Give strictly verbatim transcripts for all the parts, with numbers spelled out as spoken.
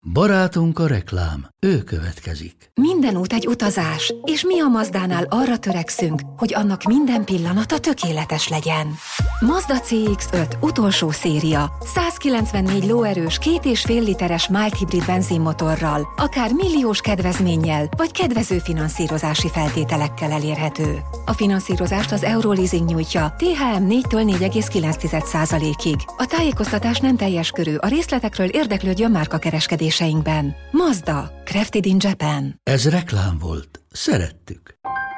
Barátunk a reklám, ő következik. Minden út egy utazás, és mi a Mazdánál arra törekszünk, hogy annak minden pillanata tökéletes legyen. Mazda cé iksz öt utolsó széria, százkilencvennégy lóerős, két és fél literes mild hibrid benzinmotorral, akár milliós kedvezménnyel, vagy kedvező finanszírozási feltételekkel elérhető. A finanszírozást az Euroleasing nyújtja, té há em négytől négy egész kilenc százalékig. A tájékoztatás nem teljes körű, a részletekről érdeklődjön márkakereskedéseinkben. Mazda, crafted in Japan. Ez reklám volt. Szerettük.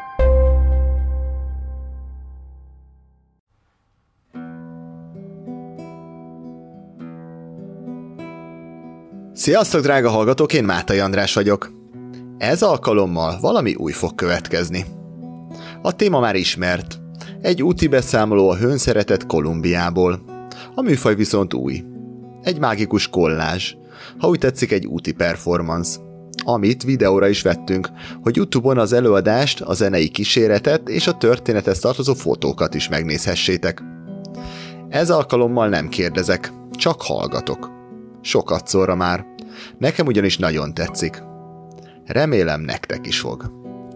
Sziasztok, drága hallgatók, én Mátai András vagyok. Ez alkalommal valami új fog következni. A téma már ismert. Egy úti beszámoló a hőnszeretett Kolumbiából. A műfaj viszont új. Egy mágikus kollázs. Ha úgy tetszik, egy úti performance. Amit videóra is vettünk, hogy YouTube-on az előadást, a zenei kíséretet és a történethez tartozó fotókat is megnézhessétek. Ez alkalommal nem kérdezek, csak hallgatok. Sokat szorra már. Nekem ugyanis nagyon tetszik. Remélem, nektek is fog.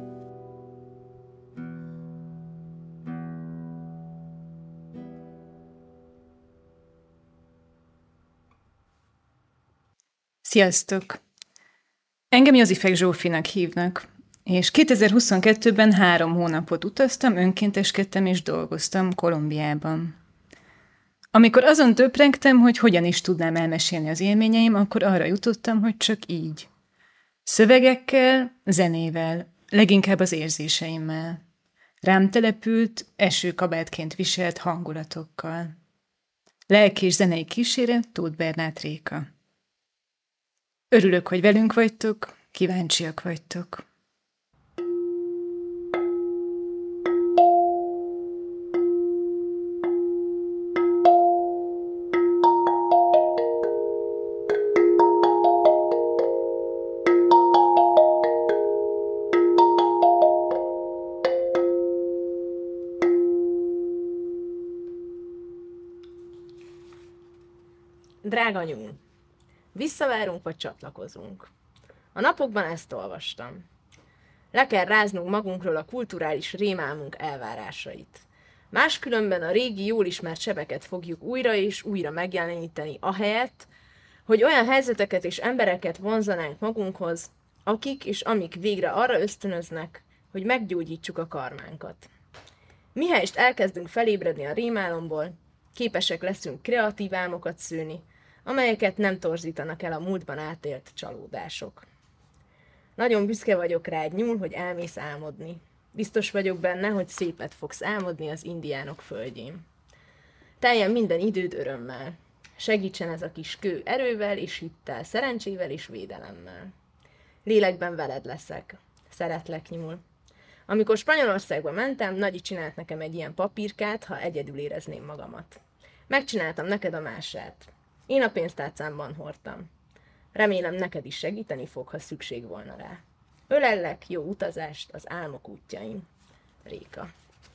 Sziasztok! Engem Jozifek Zsófinak hívnak, és kétezer-huszonkettőben három hónapot utaztam, önkénteskedtem és dolgoztam Kolumbiában. Amikor azon töprengtem, hogy hogyan is tudnám elmesélni az élményeim, akkor arra jutottam, hogy csak így. Szövegekkel, zenével, leginkább az érzéseimmel. Rám települt, esőkabátként viselt hangulatokkal. Lelki és zenei kíséret Tóth Bernát Réka. Örülök, hogy velünk vagytok, kíváncsiak vagytok. Drága nyúl, visszavárunk vagy csatlakozunk? A napokban ezt olvastam. Le kell ráznunk magunkról a kulturális rémálmunk elvárásait. Máskülönben a régi, jól ismert sebeket fogjuk újra és újra megjeleníteni, ahelyett, hogy olyan helyzeteket és embereket vonzanánk magunkhoz, akik és amik végre arra ösztönöznek, hogy meggyógyítsuk a karmánkat. Mihelyest elkezdünk felébredni a rémálomból, képesek leszünk kreatív álmokat szülni, amelyeket nem torzítanak el a múltban átélt csalódások. Nagyon büszke vagyok rád, nyúl, hogy elmész álmodni. Biztos vagyok benne, hogy szépet fogsz álmodni az indiánok földjén. Teljen minden időd örömmel. Segítsen ez a kis kő erővel és hittel, szerencsével és védelemmel. Lélekben veled leszek. Szeretlek, nyúl. Amikor Spanyolországba mentem, Nagyi csinált nekem egy ilyen papírkát, ha egyedül érezném magamat. Megcsináltam neked a mását. Én a pénztárcámban hordtam. Remélem, neked is segíteni fog, ha szükség volna rá. Ölellek, jó utazást az álmok útjain. Réka.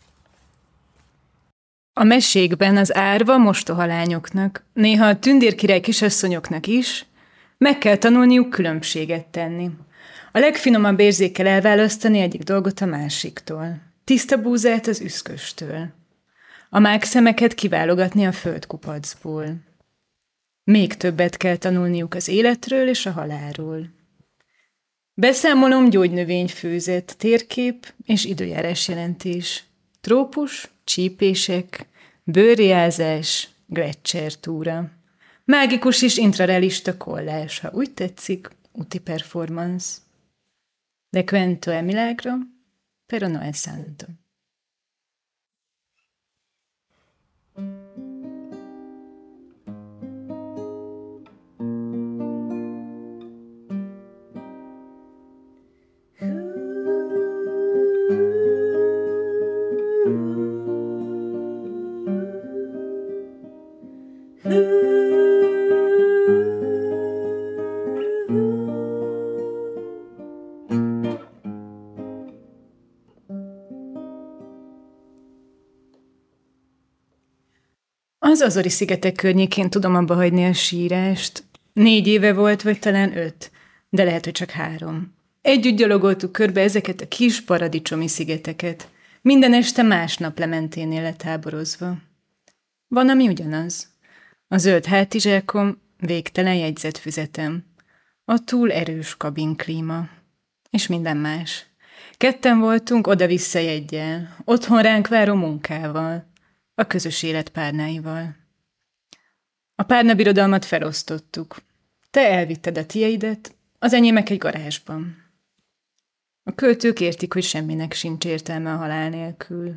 A mesékben az árva mostoha lányoknak, néha a tündérkirály kisasszonyoknak is meg kell tanulniuk különbséget tenni. A legfinomabb érzékkel elválasztani egyik dolgot a másiktól. Tiszta búzát az üszköstől. A mákszemeket kiválogatni a földkupacból. Még többet kell tanulniuk az életről és a halálról. Beszámolom gyógynövényfőzet, térkép és időjárás jelentés. Trópus, csípések, bőrjázás, gletszertúra. Mágikus és intrarealista kollázs, ha úgy tetszik, úti performance. De quento è milagro, pero no è santo. Az Azori-szigetek környékén tudom abba hagyni a sírást. Négy éve volt, vagy talán öt, de lehet, hogy csak három. Együtt gyalogoltuk körbe ezeket a kis paradicsomi szigeteket. Minden este másnap Lementénél letáborozva. Van, ami ugyanaz. A zöld hátizsákom, végtelen jegyzetfüzetem. A túl erős kabinklíma. És minden más. Ketten voltunk oda-vissza jeggyel, otthon ránk váró munkával, a közös élet párnáival. A párnabirodalmat felosztottuk. Te elvitted a tieidet, az enyémek egy garázsban. A költők értik, hogy semminek sincs értelme a halál nélkül.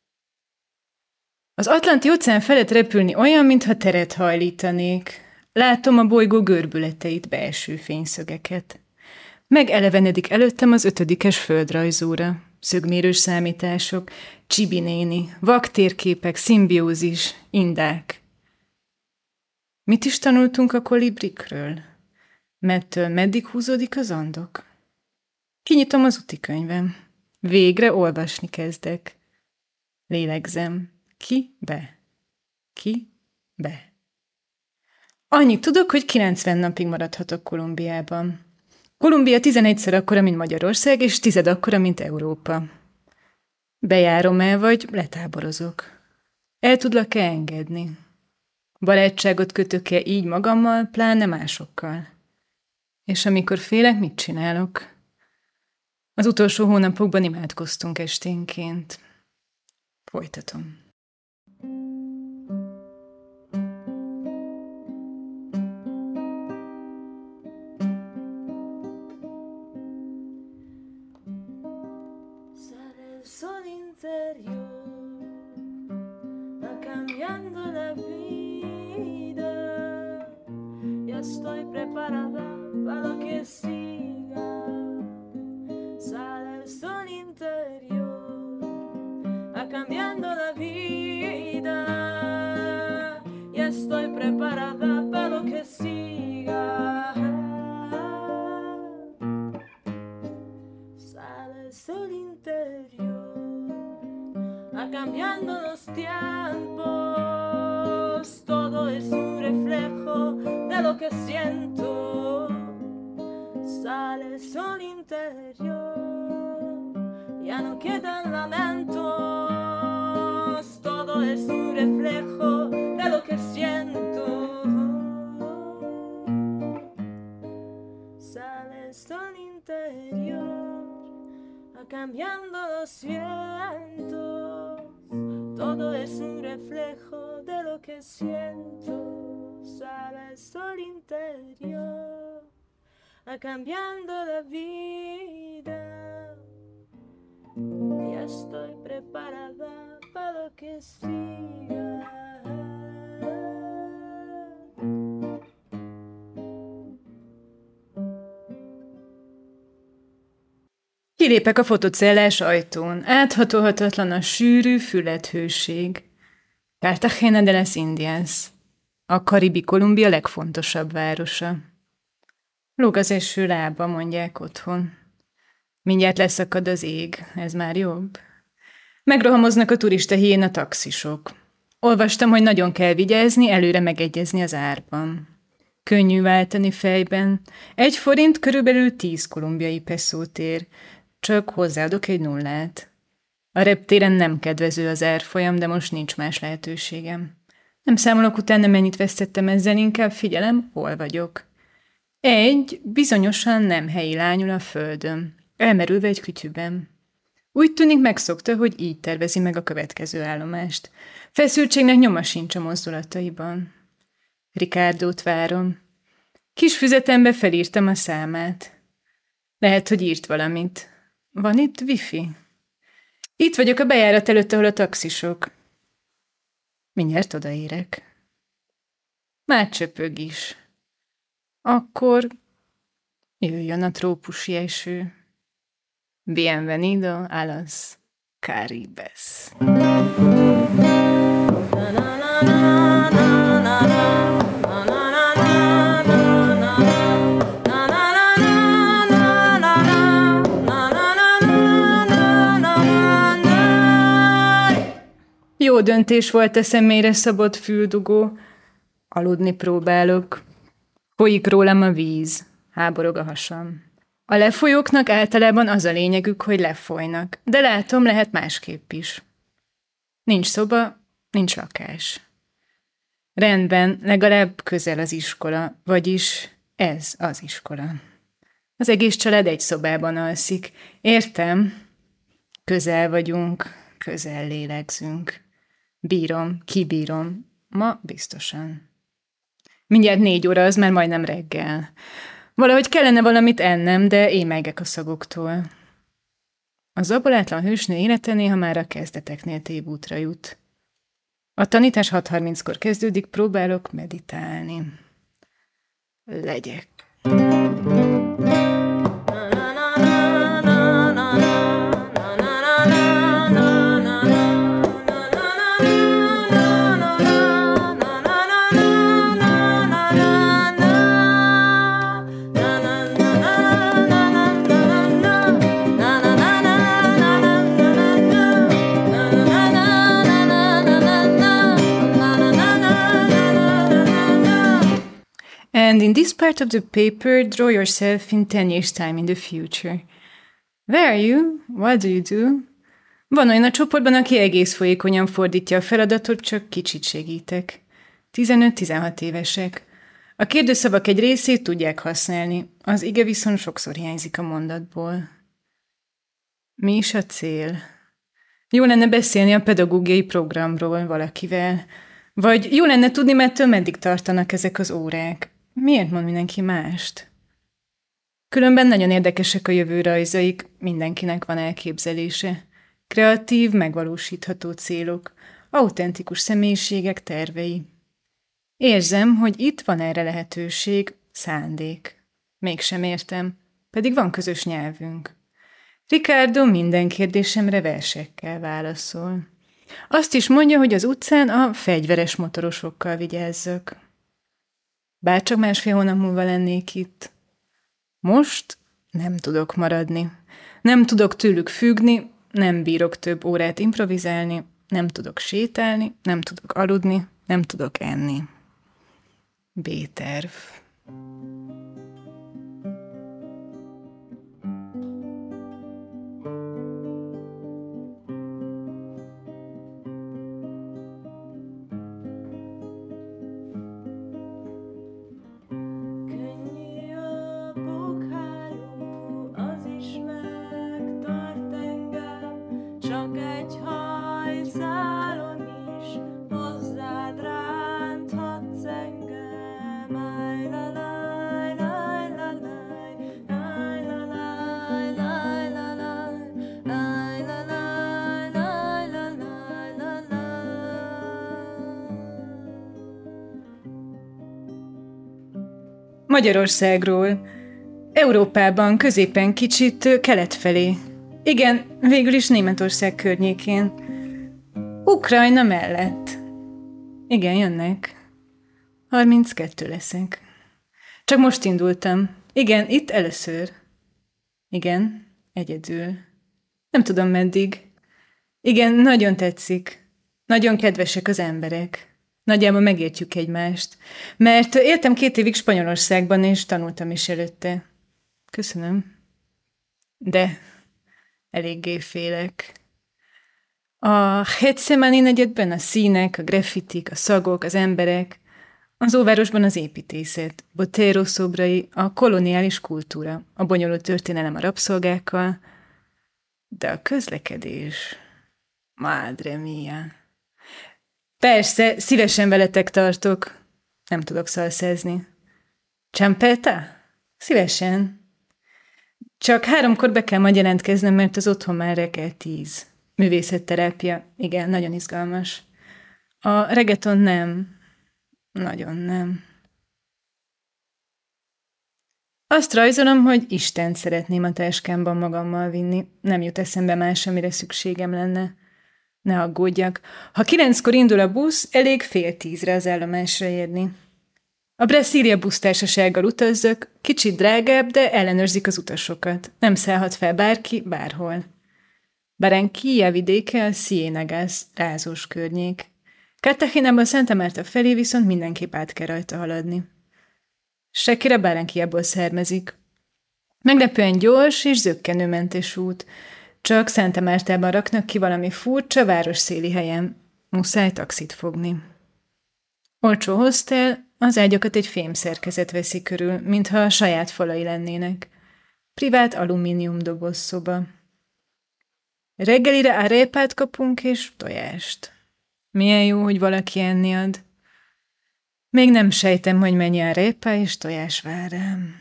Az Atlanti-óceán felett repülni olyan, mintha teret hajlítanék. Látom a bolygó görbületeit, belső fényszögeket. Megelevenedik előttem az ötödikes földrajzóra. Szögmérős számítások, Csibi néni, vaktérképek, szimbiózis, indák. Mit is tanultunk a kolibrikről? Mettől meddig húzódik az andok? Kinyitom az utikönyvem. Végre olvasni kezdek. Lélegzem. Ki, be. Ki, be. Annyit tudok, hogy kilencven napig maradhatok Kolumbiában. Kolumbia tizenegyszer akkora, mint Magyarország, és tized akkora, mint Európa. Bejárom el, vagy letáborozok. El tudlak-e engedni? Barátságot kötök-e így magammal, pláne másokkal? És amikor félek, mit csinálok? Az utolsó hónapokban imádkoztunk esténként. Folytatom. Sol interior va cambiando la vida. Ya estoy preparada para lo que siga. Sale el sol interior va cambiando la vida. Ya estoy preparada para lo que siga. Sale el sol interior cambiando los tiempos, todo es un reflejo de lo que siento. Sale el sol interior, ya no quedan lamentos, todo es un reflejo de lo que siento. Sale el sol interior, va cambiando los vientos. Todo es un reflejo de lo que siento. Sale el sol interior, va cambiando la vida. Ya estoy preparada para lo que siga. Kilépek a fotocellás ajtón. Áthatolhatatlan a sűrű fülethőség. Cartagena de las Indias. A karibi Kolumbia legfontosabb városa. Lóg az eső lába, mondják otthon. Mindjárt leszakad az ég, ez már jobb. Megrohamoznak a turista hiéna taxisok. Olvastam, hogy nagyon kell vigyázni, előre megegyezni az árban. Könnyű váltani fejben. Egy forint körülbelül tíz kolumbiai pesszót ér. Csak hozzáadok egy nullát. A reptéren nem kedvező az árfolyam, de most nincs más lehetőségem. Nem számolok utána, mennyit vesztettem ezzel, inkább figyelem, hol vagyok. Egy bizonyosan nem helyi lányul a földön, elmerülve egy kütyűben. Úgy tűnik, megszokta, hogy így tervezi meg a következő állomást. Feszültségnek nyoma sincs a mozdulataiban. Ricardo't várom. Kis füzetembe felírtam a számát. Lehet, hogy írt valamit. Van itt wifi? Itt vagyok a bejárat előtt, ahol a taxisok. Mindjárt odaérek. Már csöpög is. Akkor jöjjön a trópusi eső. Bienvenido a las Caribes. Jó döntés volt a személyre szabott füldugó. Aludni próbálok. Folyik rólam a víz, háborog a hasam. A lefolyóknak általában az a lényegük, hogy lefolynak, de látom, lehet másképp is. Nincs szoba, nincs lakás. Rendben, legalább közel az iskola, vagyis ez az iskola. Az egész család egy szobában alszik. Értem, közel vagyunk, közel lélegzünk. Bírom, kibírom, ma biztosan. Mindjárt négy óra, az már majdnem reggel. Valahogy kellene valamit ennem, de émelygek a szagoktól. A zabolátlan hősnő élete néha már a kezdeteknél tévútra jut. A tanítás hat harminckor kezdődik, próbálok meditálni. Legyek. And in this part of the paper, draw yourself in ten years' time in the future. Where are you? What do you do? Van olyan a csoportban, aki egész folyékonyan fordítja a feladatot, csak kicsit segítek. tizenöt-tizenhat évesek. A kérdőszavak egy részét tudják használni, az ige viszont sokszor hiányzik a mondatból. Mi is a cél? Jó lenne beszélni a pedagógiai programról valakivel. Vagy jó lenne tudni, mettől meddig tartanak ezek az órák. Miért mond mindenki mást? Különben nagyon érdekesek a jövő rajzaik, mindenkinek van elképzelése. Kreatív, megvalósítható célok, autentikus személyiségek tervei. Érzem, hogy itt van erre lehetőség, szándék. Mégsem értem, pedig van közös nyelvünk. Ricardo minden kérdésemre versekkel válaszol. Azt is mondja, hogy az utcán a fegyveres motorosokkal vigyázzak. Bárcsak másfél hónap múlva lennék itt. Most nem tudok maradni. Nem tudok tőlük függni, nem bírok több órát improvizálni, nem tudok sétálni, nem tudok aludni, nem tudok enni. B-terv. Magyarországról. Európában, középen, kicsit kelet felé. Igen, végül is Németország környékén. Ukrajna mellett. Igen, jönnek. harminckettő leszek. Csak most indultam. Igen, itt először. Igen, egyedül. Nem tudom meddig. Igen, nagyon tetszik. Nagyon kedvesek az emberek. Nagyjából megértjük egymást. Mert éltem két évig Spanyolországban, és tanultam is előtte. Köszönöm. De eléggé félek. A Getsemani negyedben a színek, a graffitik, a szagok, az emberek, az óvárosban az építészet, Botero szobrai, a koloniális kultúra, a bonyolult történelem a rabszolgákkal, de a közlekedés, madre mia. Persze, szívesen veletek tartok. Nem tudok szalszázni. Champeta? Szívesen. Csak háromkor be kell majd jelentkeznem, mert az otthon már reggel tíz. Művészetterápia. Igen, nagyon izgalmas. A reggaeton nem. Nagyon nem. Azt rajzolom, hogy Istent szeretném a táskámban magammal vinni. Nem jut eszembe más, amire szükségem lenne. Ne aggódjak. Ha kilenckor indul a busz, elég fél tízre az állomásra érni. A Brasília busztársasággal utazzak, kicsit drágább, de ellenőrzik az utasokat. Nem szállhat fel bárki, bárhol. Barranquilla vidéke a Ciénagas, rázós környék. Cartagenában Santa Marta felé viszont mindenképp át kell rajta haladni. Sekira Barranquillából származik. Meglepően gyors és zökkenőmentes út. Csak Santa Mártában raknak ki valami furcsa városszéli helyen. Muszáj taxit fogni. Olcsó hostel, az ágyakat egy fémszerkezet veszi körül, mintha a saját falai lennének. Privát alumínium doboz szoba. Reggelire arépát kapunk és tojást. Milyen jó, hogy valaki enni ad. Még nem sejtem, hogy mennyi arépa és tojás vár rám.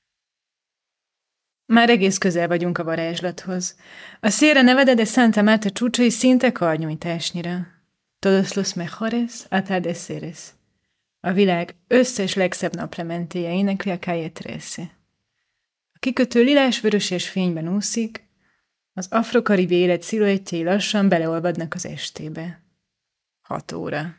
Már egész közel vagyunk a varázslathoz. A Sierra Nevada de Santa Marta csúcsai szinte karnyújtásnyira. Todos los mejores atardeceres. A világ összes legszebb naplementéje énekli a Calle trece. A kikötő lilás-vörös és fényben úszik, az afrokaribi élet sziluettjei lassan beleolvadnak az estébe. Hat óra.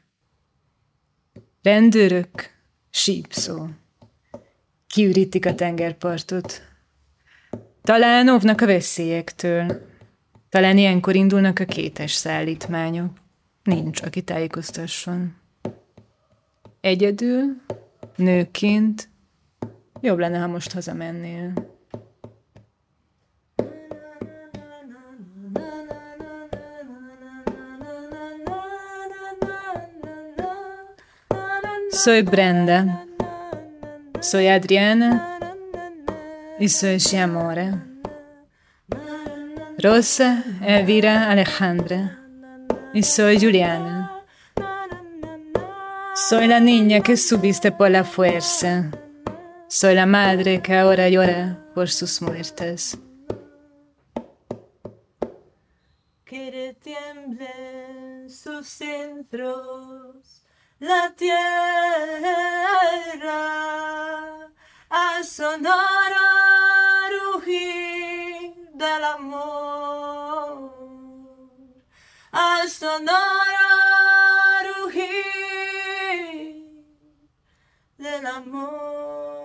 Rendőrök, sípszó. Kiürítik a tengerpartot. Talán óvnak a veszélyektől. Talán ilyenkor indulnak a kétes szállítmányok. Nincs, aki tájékoztasson. Egyedül, nőként, jobb lenne, ha most hazamennél. Soy Brenda, soy Adriana y soy Sciamore. Rosa, Elvira, Alejandra y soy Juliana. Soy la niña que subiste por la fuerza. Soy la madre que ahora llora por sus muertes. Que tiemblen sus centros, la tierra, al sonoro rugir del amor, al sonoro rugir del amor.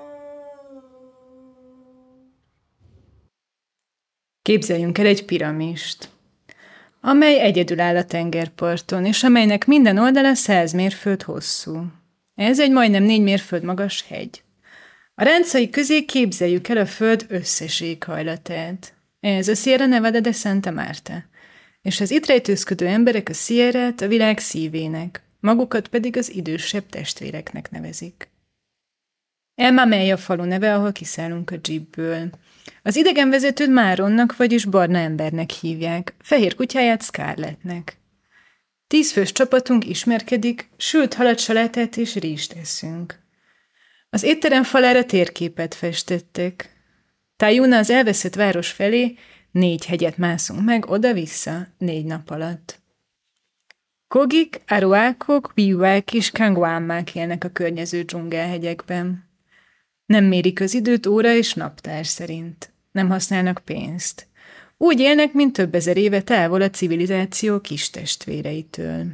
Képzeljünk el egy piramist, amely egyedül áll a tengerparton, és amelynek minden oldala száz mérföld hosszú. Ez egy majdnem négy mérföld magas hegy. A ráncai közé képzeljük el a föld összes éghajlatát. Ez a Sierra Nevada de Santa Marta, és az itt rejtőzködő emberek a Sierrát a világ szívének, magukat pedig az idősebb testvéreknek nevezik. El Mamey a falu neve, ahol kiszállunk a jeepből. Az idegenvezetőt Máronnak, vagyis barna embernek hívják, fehér kutyáját Scarlettnek. Tízfős csapatunk ismerkedik, sült halatsalátát és rizst eszünk. Az étterem falára térképet festettek. Tayuna az elveszett város felé négy hegyet mászunk meg oda-vissza négy nap alatt. Kogik, aruákok, biuák és kanguámák élnek a környező dzsungelhegyekben. Nem mérik az időt óra és naptár szerint. Nem használnak pénzt. Úgy élnek, mint több ezer éve távol a civilizáció kis testvéreitől.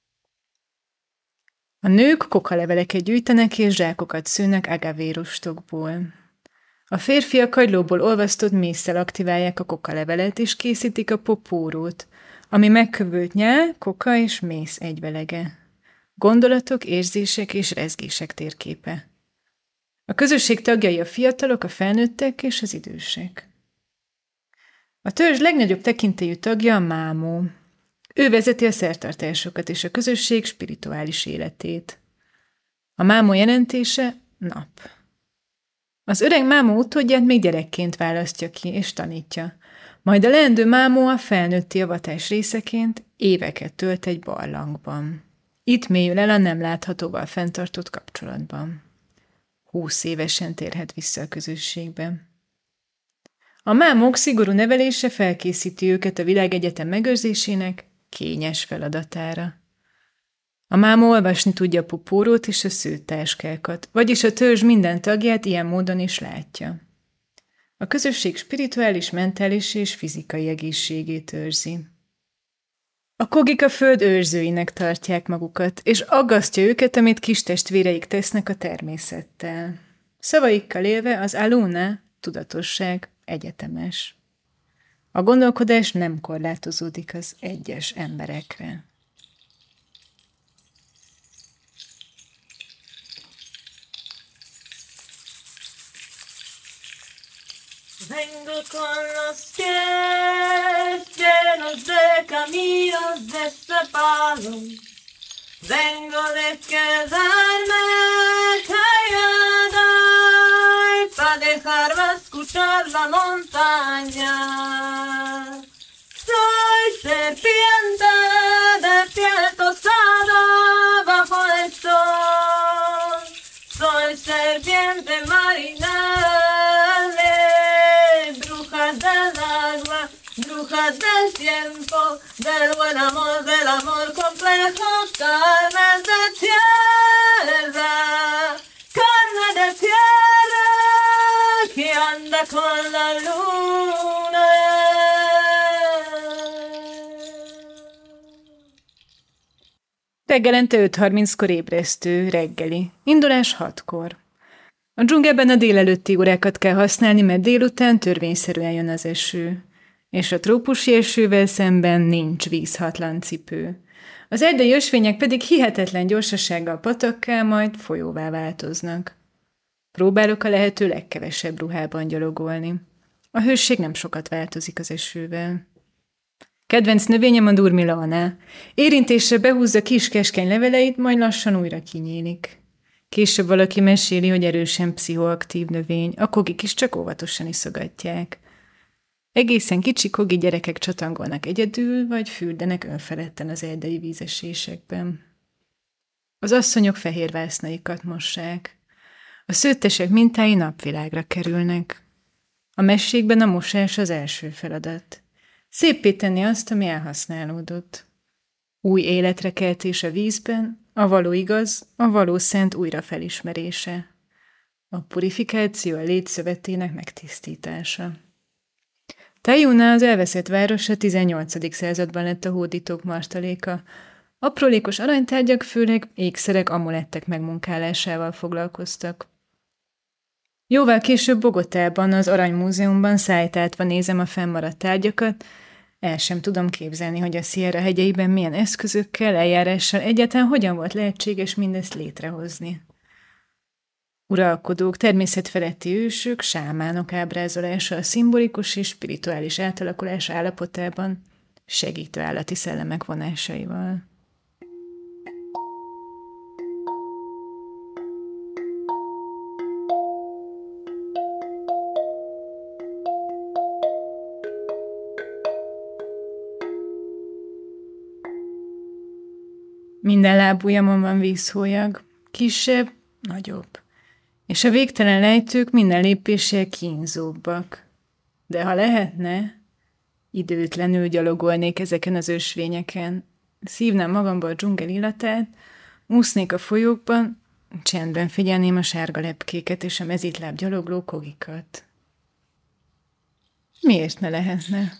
A nők kokaleveleket gyűjtenek és zsákokat szőnek agavérostokból. A férfiak kagylóból olvasztott mésszel aktiválják a kokalevelet és készítik a popórót, ami megkövült nyál, koka és mész egyvelege. Gondolatok, érzések és rezgések térképe. A közösség tagjai a fiatalok, a felnőttek és az idősek. A törzs legnagyobb tekintélyű tagja a mámó. Ő vezeti a szertartásokat és a közösség spirituális életét. A mámó jelentése nap. Az öreg mámó utódját még gyerekként választja ki és tanítja, majd a leendő mámó a felnőtti avatás részeként éveket tölt egy barlangban. Itt mélyül el a nem láthatóval fenntartott kapcsolatban. Húsz évesen térhet vissza a közösségbe. A mámok szigorú nevelése felkészíti őket a világegyetem megőrzésének kényes feladatára. A mámó olvasni tudja a pupórót és a szőttáskákat, vagyis a törzs minden tagját ilyen módon is látja. A közösség spirituális, mentális és fizikai egészségét őrzi. A kogik a föld őrzőinek tartják magukat, és aggasztja őket, amit kis testvéreik tesznek a természettel. Szavaikkal élve az aluna, tudatosság, egyetemes. A gondolkodás nem korlátozódik az egyes emberekre. Vengo con los pies llenos de caminos destapados. Vengo de quedarme callada y pa' dejarme escuchar la montaña. Soy serpiente de piel tosada bajo el sol. Soy serpiente marina de brujas del agua, brujas del tiempo, del buen amor, del amor complejo, carne de tierra, carne de tierra que anda con la luna. Reggelente öt harminckor ébresztő, reggeli. Indulás hatkor. A dzsungelben a délelőtti órákat kell használni, mert délután törvényszerűen jön az eső. És a trópusi esővel szemben nincs vízhatlan cipő. Az erdei ösvények pedig hihetetlen gyorsasággal patakká, majd folyóvá változnak. Próbálok a lehető legkevesebb ruhában gyalogolni. A hőség nem sokat változik az esővel. Kedvenc növényem a durmilaana. Érintésre behúzza kis keskeny leveleit, majd lassan újra kinyílik. Később valaki meséli, hogy erősen pszichoaktív növény, a kogik is csak óvatosan iszogatják. Egészen kicsi kogi gyerekek csatangolnak egyedül, vagy fürdenek önfeledten az erdei vízesésekben. Az asszonyok fehér vásznaikat mossák. A szőttesek mintái napvilágra kerülnek. A mesékben a mosás az első feladat. Széppé tenni azt, ami elhasználódott. Új életre keltés a vízben, a való igaz, a való szent újra felismerése. A purifikáció a létszövetének megtisztítása. Tajuna, az elveszett város, a tizennyolcadik században lett a hódítók martaléka. Aprólékos aranytárgyak, főleg ékszerek, amulettek megmunkálásával foglalkoztak. Jóval később Bogotában, az Aranymúzeumban szájtáltva nézem a fennmaradt tárgyakat, el sem tudom képzelni, hogy a Sierra hegyeiben milyen eszközökkel, eljárással egyáltalán hogyan volt lehetséges mindezt létrehozni. Uralkodók, természetfeletti ősök, sámánok ábrázolása a szimbolikus és spirituális átalakulás állapotában, segítő állati szellemek vonásaival. Minden lábujjamon van vízhólyag, kisebb, nagyobb. És a végtelen lejtők minden lépéssel kínzóbbak. De ha lehetne, időtlenül gyalogolnék ezeken az ösvényeken, szívnám magamba a dzsungel illatát, úsznék a folyókban, csendben figyelném a sárga lepkéket és a mezitláb gyalogló kogikat. Miért ne lehetne?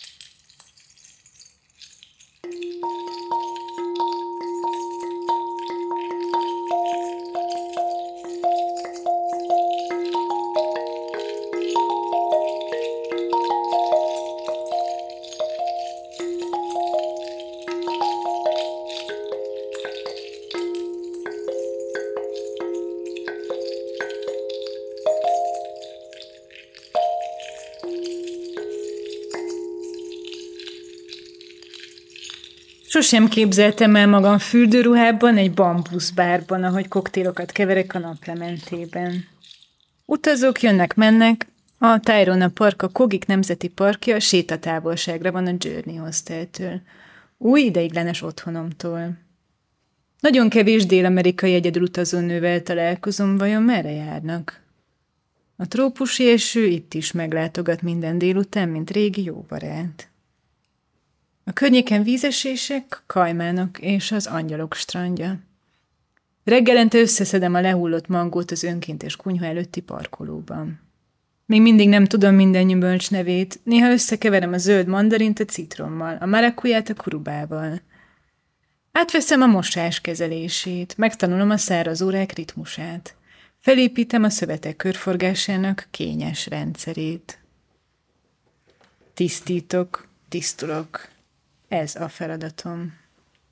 Sosem képzeltem el magam fürdőruhában, egy bambuszbárban, ahogy koktélokat keverek a naplementében. Utazók jönnek-mennek, a Tayrona Park, a Kogik Nemzeti Parkja sétatávolságra van a Journey Hosteltől, új ideiglenes otthonomtól. Nagyon kevés dél-amerikai egyedülutazó nővel találkozom, vajon merre járnak? A trópusi eső itt is meglátogat minden délután, mint régi jó barát. A környéken vízesések, kajmánok és az angyalok strandja. Reggelente összeszedem a lehullott mangót az önkéntes kunyha előtti parkolóban. Még mindig nem tudom minden gyümölcs nevét, néha összekeverem a zöld mandarint a citrommal, a marakuját a kurubával. Átveszem a mosás kezelését, megtanulom a száraz órák ritmusát. Felépítem a szövetek körforgásának kényes rendszerét. Tisztítok, tisztulok. Ez a feladatom.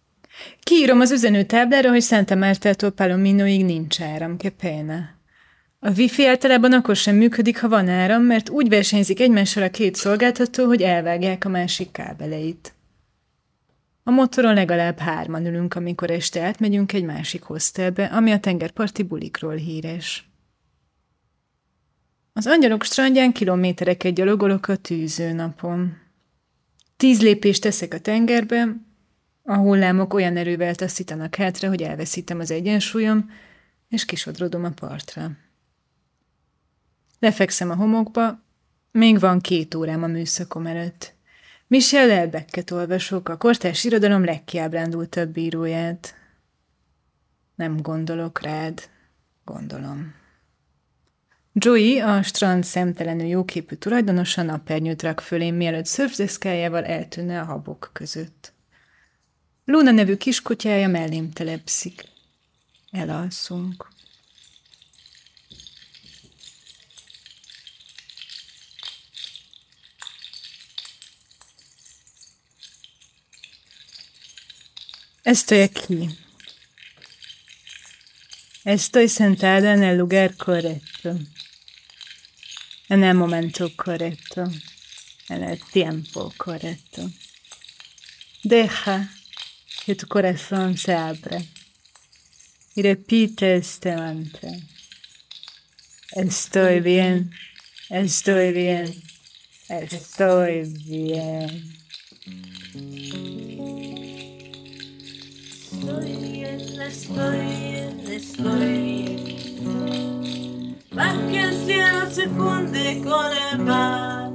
Kiírom az üzenőtáblára, hogy Santa Martától Palominoig nincs áram, che pena. A wifi általában akkor sem működik, ha van áram, mert úgy versenyzik egymással a két szolgáltató, hogy elvágják a másik kábeleit. A motoron legalább hárman ülünk, amikor este átmegyünk egy másik hostelbe, ami a tengerparti bulikról híres. Az Angyalok strandján kilométereket gyalogolok a tűző napon. Tíz lépést teszek a tengerbe, a hullámok olyan erővel taszítanak hátra, hogy elveszítem az egyensúlyom, és kisodrodom a partra. Lefekszem a homokba, még van két órám a műszakom előtt. Michel Houellebecqet olvasok, a kortárs irodalom legkiábrándultabb íróját. Nem gondolok rád, gondolom. Joey, a strand szemtelenül jóképű tulajdonosa napernyőt rak fölém, mielőtt szörfdeszkájával eltűnne a habok között. Luna nevű kiskutyája mellém telepszik. Elalszunk. Estoy aquí. Estoy sentada en el lugar correcto. En el momento correcto. En el tiempo correcto. Deja que tu corazón se abra y repite este mantra. Estoy bien, estoy bien, estoy bien. Estoy bien, estoy bien, estoy bien. Va que el cielo se funde con el mar.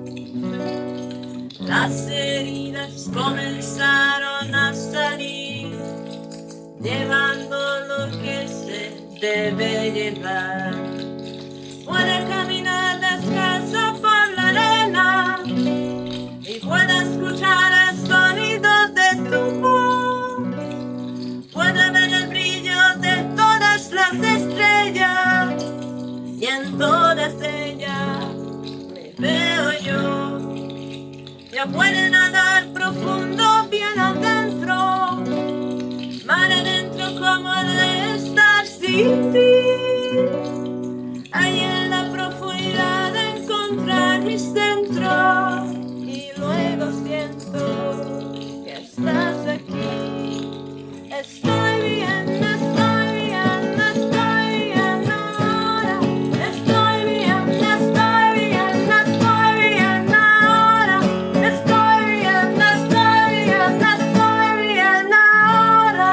Las heridas comenzaron a salir, llevando lo que se debe llevar. Puede caminar descalzo por la arena y puede escuchar el sonido de tu voz. Puede ver el brillo de todas las estrellas y en todas ellas me veo yo. Ya puede nadar profundo bien adentro, mar adentro como de estar sin ti. Ahí en la profundidad encontrar mi centro y luego siento que estás aquí. Estoy bien, estoy bien, estoy bien ahora. Estoy bien, estoy bien, estoy bien ahora. Estoy bien, estoy bien, estoy bien ahora,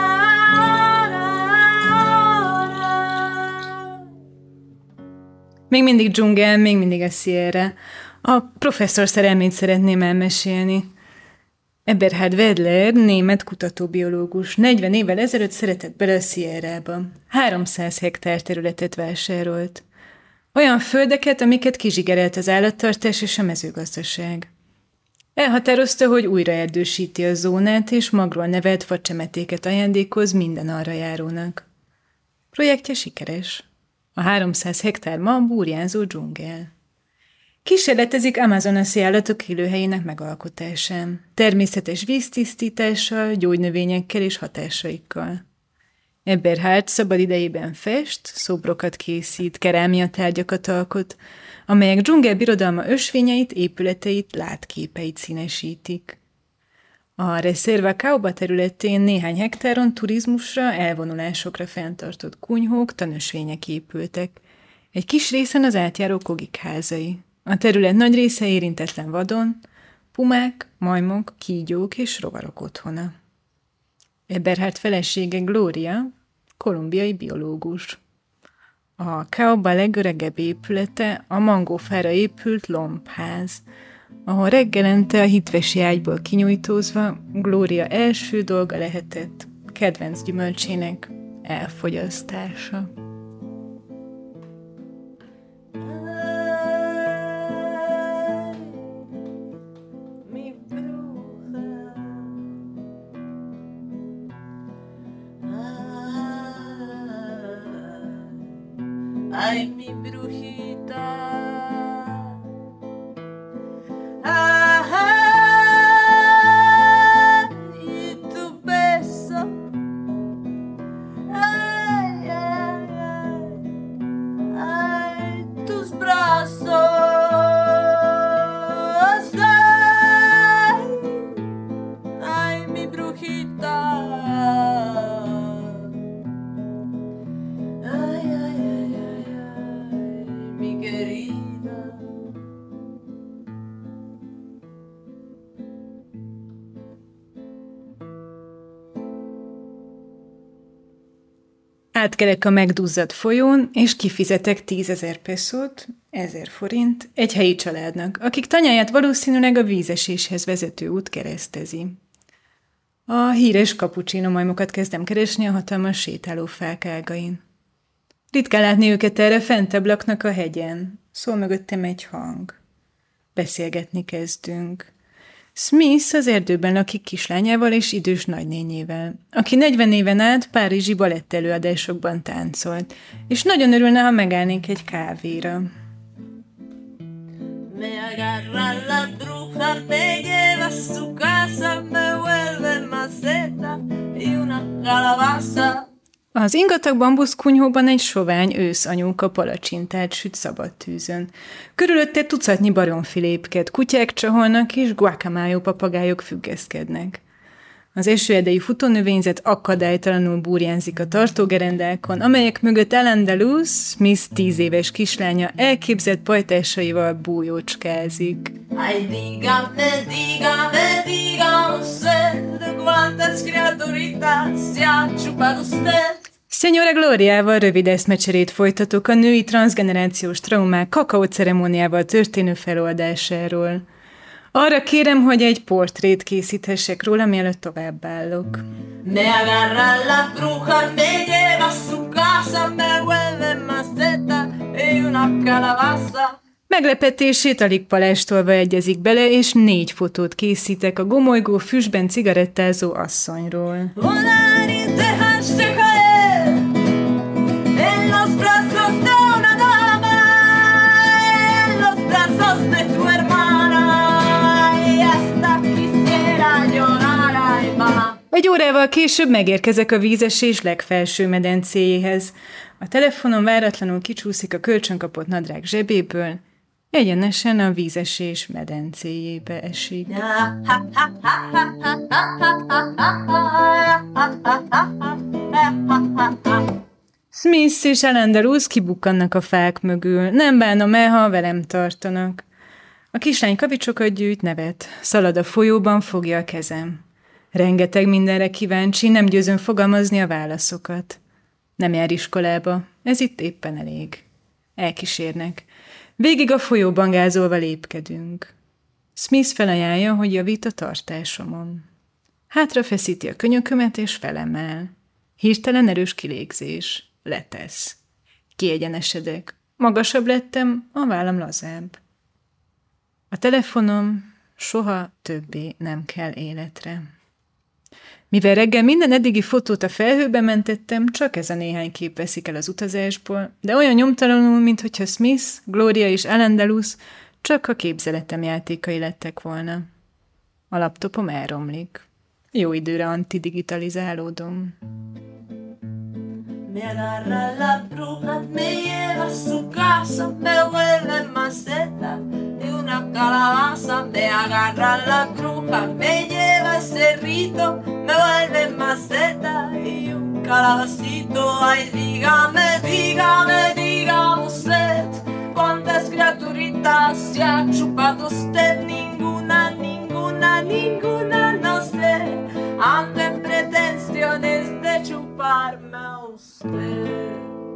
ahora. Még mindig dzsungel, még mindig a Sierra. A professzor szerelmét szeretném elmesélni. Eberhard Wedler, német kutatóbiológus, negyven évvel ezelőtt szeretett bele a Sierrába. háromszáz hektár területet vásárolt. Olyan földeket, amiket kizsigerelt az állattartás és a mezőgazdaság. Elhatározta, hogy újra erdősíti a zónát, és magról nevelt facsemetéket ajándékoz minden arra járónak. Projektje sikeres. A háromszáz hektár ma burjánzó dzsungel. Kísérletezik amazonasi állatok élőhelyének megalkotásán, természetes víztisztítással, gyógynövényekkel és hatásaikkal. Eberhard szabad idejében fest, szobrokat készít, kerámiatárgyakat alkot, amelyek dzsungel birodalma ösvényeit, épületeit, látképeit színesítik. A Reserva Cauba területén néhány hektáron turizmusra, elvonulásokra fenntartott kunyhók, tanösvények épültek. Egy kis részen az átjáró kogik házai. A terület nagy része érintetlen vadon, pumák, majmok, kígyók és rovarok otthona. Eberhard felesége Gloria, kolumbiai biológus. A Cauba legöregebb épülete a mangófára épült lombház, ahol reggelente a hitvesi ágyból kinyújtózva Gloria első dolga lehetett kedvenc gyümölcsének elfogyasztása. Ay, mi brujita, ay, y tu beso, ay, ay, ay, ay, Átkelek a megduzzadt folyón, és kifizetek tízezer pesszót, ezer forint, egy helyi családnak, akik tanyáját valószínűleg a vízeséshez vezető út keresztezi. A híres cappuccino majmokat kezdem keresni a hatalmas sétálófák ágain. Ritkán látni őket, erre fentebb laknak a hegyen. Szól mögöttem egy hang. Beszélgetni kezdünk. Smith az erdőben lakik kislányával és idős nagynényével, aki negyven éven át párizsi balett előadásokban táncolt, és nagyon örülne, ha megállnék egy kávéra. Me agarra la bruja, me lleva a su casa, me vuelve maceta y una calabaza. Az ingatag bambuszkunyhóban egy sovány őszanyóka palacsintát süt szabad tűzön. Körülötte tucatnyi baromfilépket, kutyák csaholnak és guacamayo papagájok függeszkednek. Az esőerdei futónövényzet akadálytalanul burjánzik a tartógerendákon, amelyek mögött Ellen Deleuze, Smith tíz éves kislánya elképzett pajtásaival bújócskázik. Ay, dígame, dígame, dígame usted, de cuántas criaturitas se ha chupado usted. Señora Gloriával rövid eszmecserét folytatok a női transzgenerációs traumák kakaóceremóniával történő feloldásáról. Arra kérem, hogy egy portrét készíthessek róla, mielőtt továbbállok. Me agarra la bruja, me lleva a su casa, me vuelve maceta y una calabaza. Meglepetését alig palástolva egyezik bele, és négy fotót készítek a gomolygó füstben cigarettázó asszonyról. Volar y dejarse caer en los brazos de una dama, en los brazos de tu hermana, y hasta quisiera llorar, ay mamá. Egy órával később megérkezek a vízesés legfelső medencéjéhez. A telefonon váratlanul kicsúszik a kölcsönkapott nadrág zsebéből, egyenesen a vízesés medencéjébe esik. Smith és Ellen Deleuze kibukkannak a fák mögül. Nem bánom el, ha velem tartanak. A kislány kavicsokat gyűjt, nevet. Szalad a folyóban, fogja a kezem. Rengeteg mindenre kíváncsi, nem győzöm fogalmazni a válaszokat. Nem jár iskolába, ez itt éppen elég. Elkísérnek. Végig a folyóban gázolva lépkedünk. Smith felajánlja, hogy javít a tartásomon. Hátra feszíti a könyökömet és felemel. Hirtelen erős kilégzés. Letesz. Kiegyenesedek. Magasabb lettem, a vállam lazább. A telefonom soha többé nem kell életre. Mivel reggel minden eddigi fotót a felhőbe mentettem, csak ez a néhány kép veszik el az utazásból, de olyan nyomtalanul, minthogyha Smith, Gloria és Ellen Deleuze csak a képzeletem játékai lettek volna. A laptopom elromlik. Jó időre antidigitalizálódom. Me agarra la bruja, me lleva a su casa, me vuelve maceta y una calabaza. Me agarra la bruja, me lleva al cerrito, me vuelve maceta y un calabacito. Ay, dígame, dígame, dígame usted, cuántas criaturitas se ha chupado usted. Ninguna, ninguna, ninguna, no sé. Ando en pretensiones de chuparme a usted.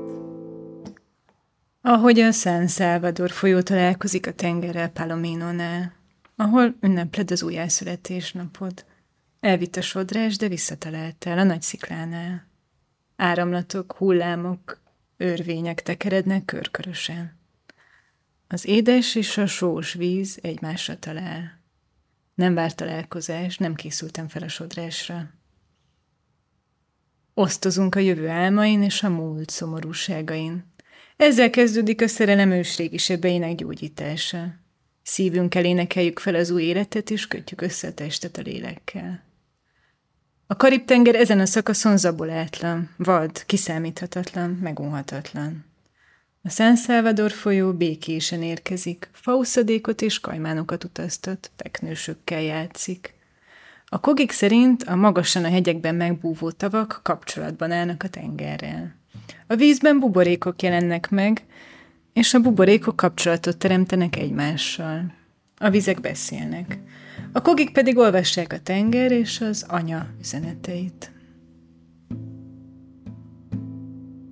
Ahogy a San Salvador folyó találkozik a tengerrel Palominónál, ahol ünnepled az újjászületésnapod. Elvitt a sodrás, de visszataláltál a nagy sziklánál. Áramlatok, hullámok, örvények tekerednek körkörösen. Az édes és a sós víz egymásra talál. Nem várt találkozás, nem készültem fel a sodrásra. Osztozunk a jövő álmain és a múlt szomorúságain. Ezzel kezdődik a szerelem ősrégi sebeinek gyógyítása. Szívünkkel énekeljük fel az új életet, és kötjük össze a testet a lélekkel. A Karib-tenger ezen a szakaszon zabolátlan, vad, kiszámíthatatlan, megunhatatlan. A San Salvador folyó békésen érkezik, fauszadékot és kajmánokat utaztat, teknősökkel játszik. A kogik szerint a magasan a hegyekben megbúvó tavak kapcsolatban állnak a tengerrel. A vízben buborékok jelennek meg, és a buborékok kapcsolatot teremtenek egymással. A vizek beszélnek. A kogik pedig olvassák a tenger és az anya üzeneteit.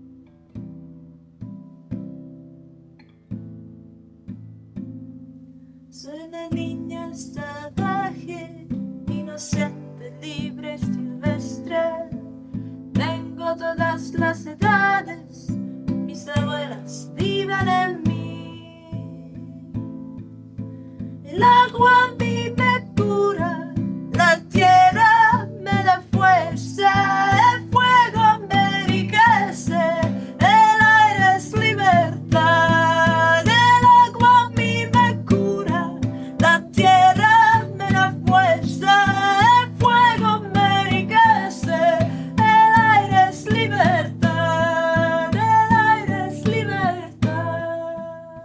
Soy una niña salvaje, inocente, libre, silvestre. Tengo todas las edades, mis abuelas viven en mí. El agua a mí me cura, la tierra me da fuerza, el fuego me enriquece, el aire es libertad. El agua a mí me cura, la tierra me da fuerza, el fuego me enriquece, el aire es libertad, el aire es libertad.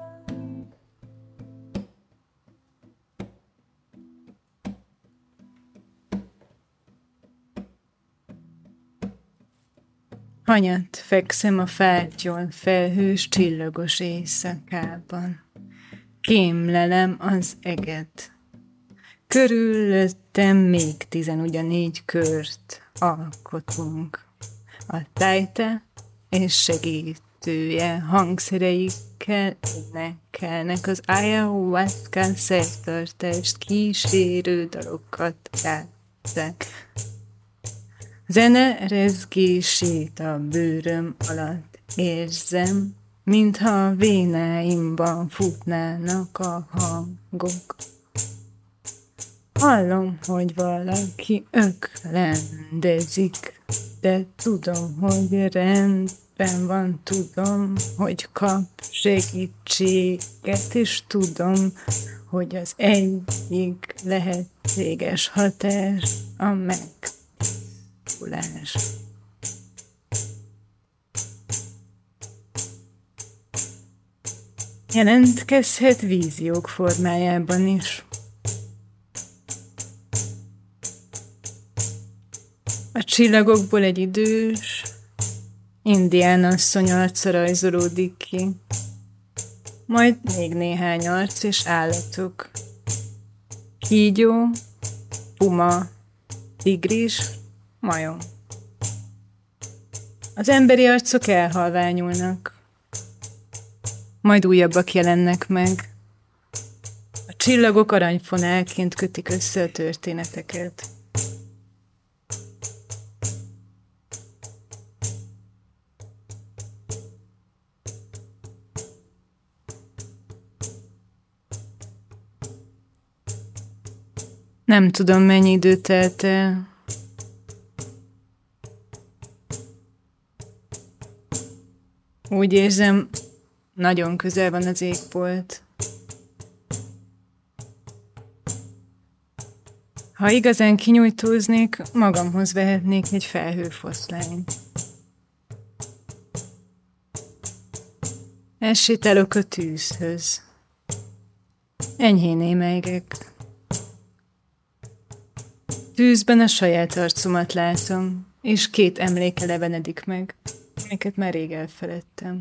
Hanyat fekszem a fátyol felhős csillagos éjszakában. Kémlelem az eget. Körülöttem még tizenugyanégy kört alkotunk. A tájta és segítője hangszereikkel énekelnek, az ayahuasca szertartást kísérő dalokat játsszák. Zene rezgését a bőröm alatt érzem, mintha a vénáimban futnának a hangok. Hallom, hogy valaki öklendezik, de tudom, hogy rendben van, tudom, hogy kap segítséget, és tudom, hogy az egyik lehetséges hatás a megtisztulás. Jelentkezhet víziók formájában is. A csillagokból egy idős, indián asszony arca rajzolódik ki, majd még néhány arc és állatok. Kígyó, puma, tigris, majom. Az emberi arcok elhalványulnak, majd újabbak jelennek meg. A csillagok aranyfonálként kötik össze a történeteket. Nem tudom, mennyi idő telt el. Úgy érzem, nagyon közel van az égbolt. Ha igazán kinyújtóznék, magamhoz vehetnék egy felhőfoszlányt. Elsétálok a tűzhöz. Enyhén émelygek. Tűzben a saját arcomat látom, és két emlék elevenedik meg, amiket már rég elfeledtem.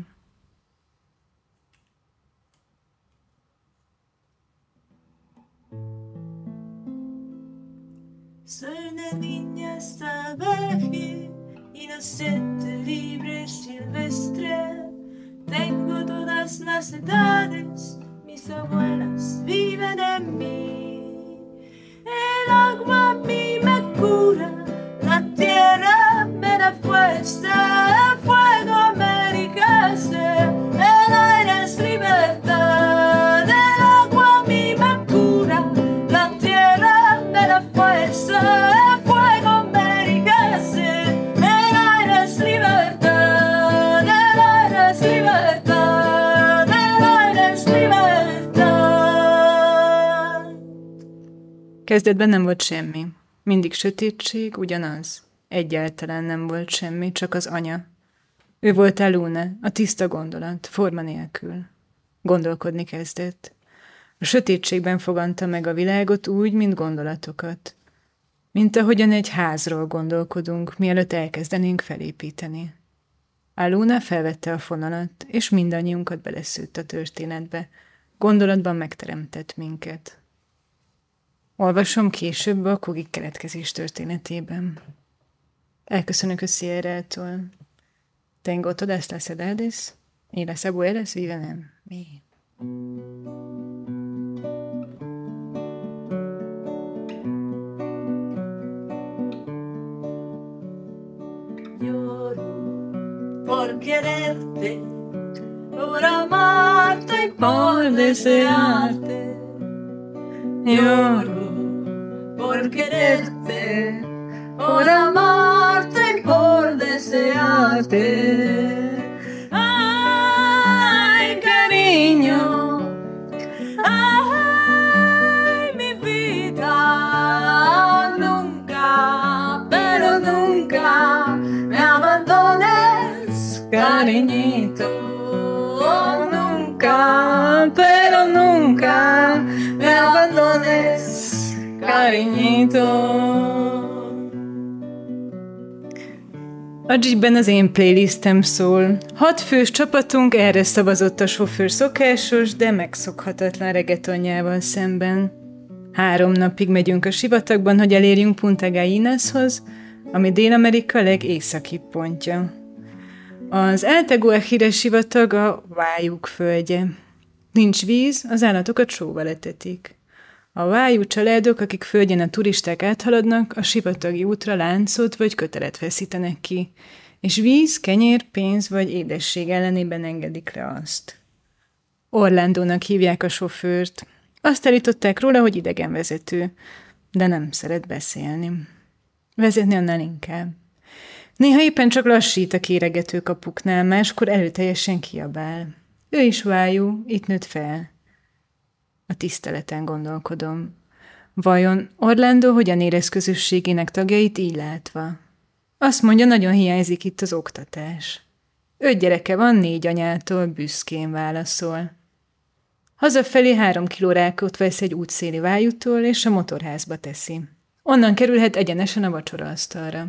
Soy una niña salvaje, inocente, libre, silvestre. Tengo todas las edades, mis abuelas viven en mí. El agua a mí me cura, la tierra me da fuerza, el fuego me enriquece, el aire es libertad. El agua a mí me cura, la tierra me da fuerza, el fuego me enriquece, el aire es libertad, el aire es libertad, el aire es libertad. Kezdetben nem volt semmi. Mindig sötétség, ugyanaz. Egyáltalán nem volt semmi, csak az anya. Ő volt a Luna, a tiszta gondolat, forma nélkül. Gondolkodni kezdett. A sötétségben foganta meg a világot úgy, mint gondolatokat. Mint ahogyan egy házról gondolkodunk, mielőtt elkezdenénk felépíteni. A Luna felvette a fonalat, és mindannyiunkat beleszőtt a történetbe. Gondolatban megteremtett minket. Olvasom később a kogik keletkezés történetében. Elköszönök a Sierra-tól. Tengo todas las edades, y las abuelas viven en mí. por quererte, por amarte y por desearte. Lloro por quererte, por amarte y por desearte. Ay, cariño, ay, mi vida, nunca, pero nunca me abandones, cariñito. Nunca, pero nunca me abandones, cariñito. A Jeepben az én playlistem szól. Hat fős csapatunk erre szavazott a sofőr szokásos, de megszokhatatlan reggaetonjával szemben. Három napig megyünk a sivatagban, hogy elérjünk Punta Gallinashoz, ami Dél-Amerika legészakibb pontja. Az Alta Guajira sivatag a Wayúk földje. Nincs víz, az állatokat sóval etetik. A Wayú családok, akik földjén a turisták áthaladnak, a sivatagi útra láncot vagy kötelet feszítenek ki, és víz, kenyér, pénz vagy édesség ellenében engedik le azt. Orlandónak hívják a sofőrt. Azt állították róla, hogy idegenvezető, de nem szeret beszélni. Vezetni annál inkább. Néha éppen csak lassít a kéregető kapuknál, máskor erőteljesen kiabál. Ő is Wayú, itt nőtt fel. A tiszteleten gondolkodom. Vajon Orlando hogyan érez közösségének tagjait így látva? Azt mondja, nagyon hiányzik itt az oktatás. Öt gyereke van, négy anyától, büszkén válaszol. Hazafelé három kiló rákot vesz egy útszéli Wayútól, és a motorházba teszi. Onnan kerülhet egyenesen a vacsoraasztalra.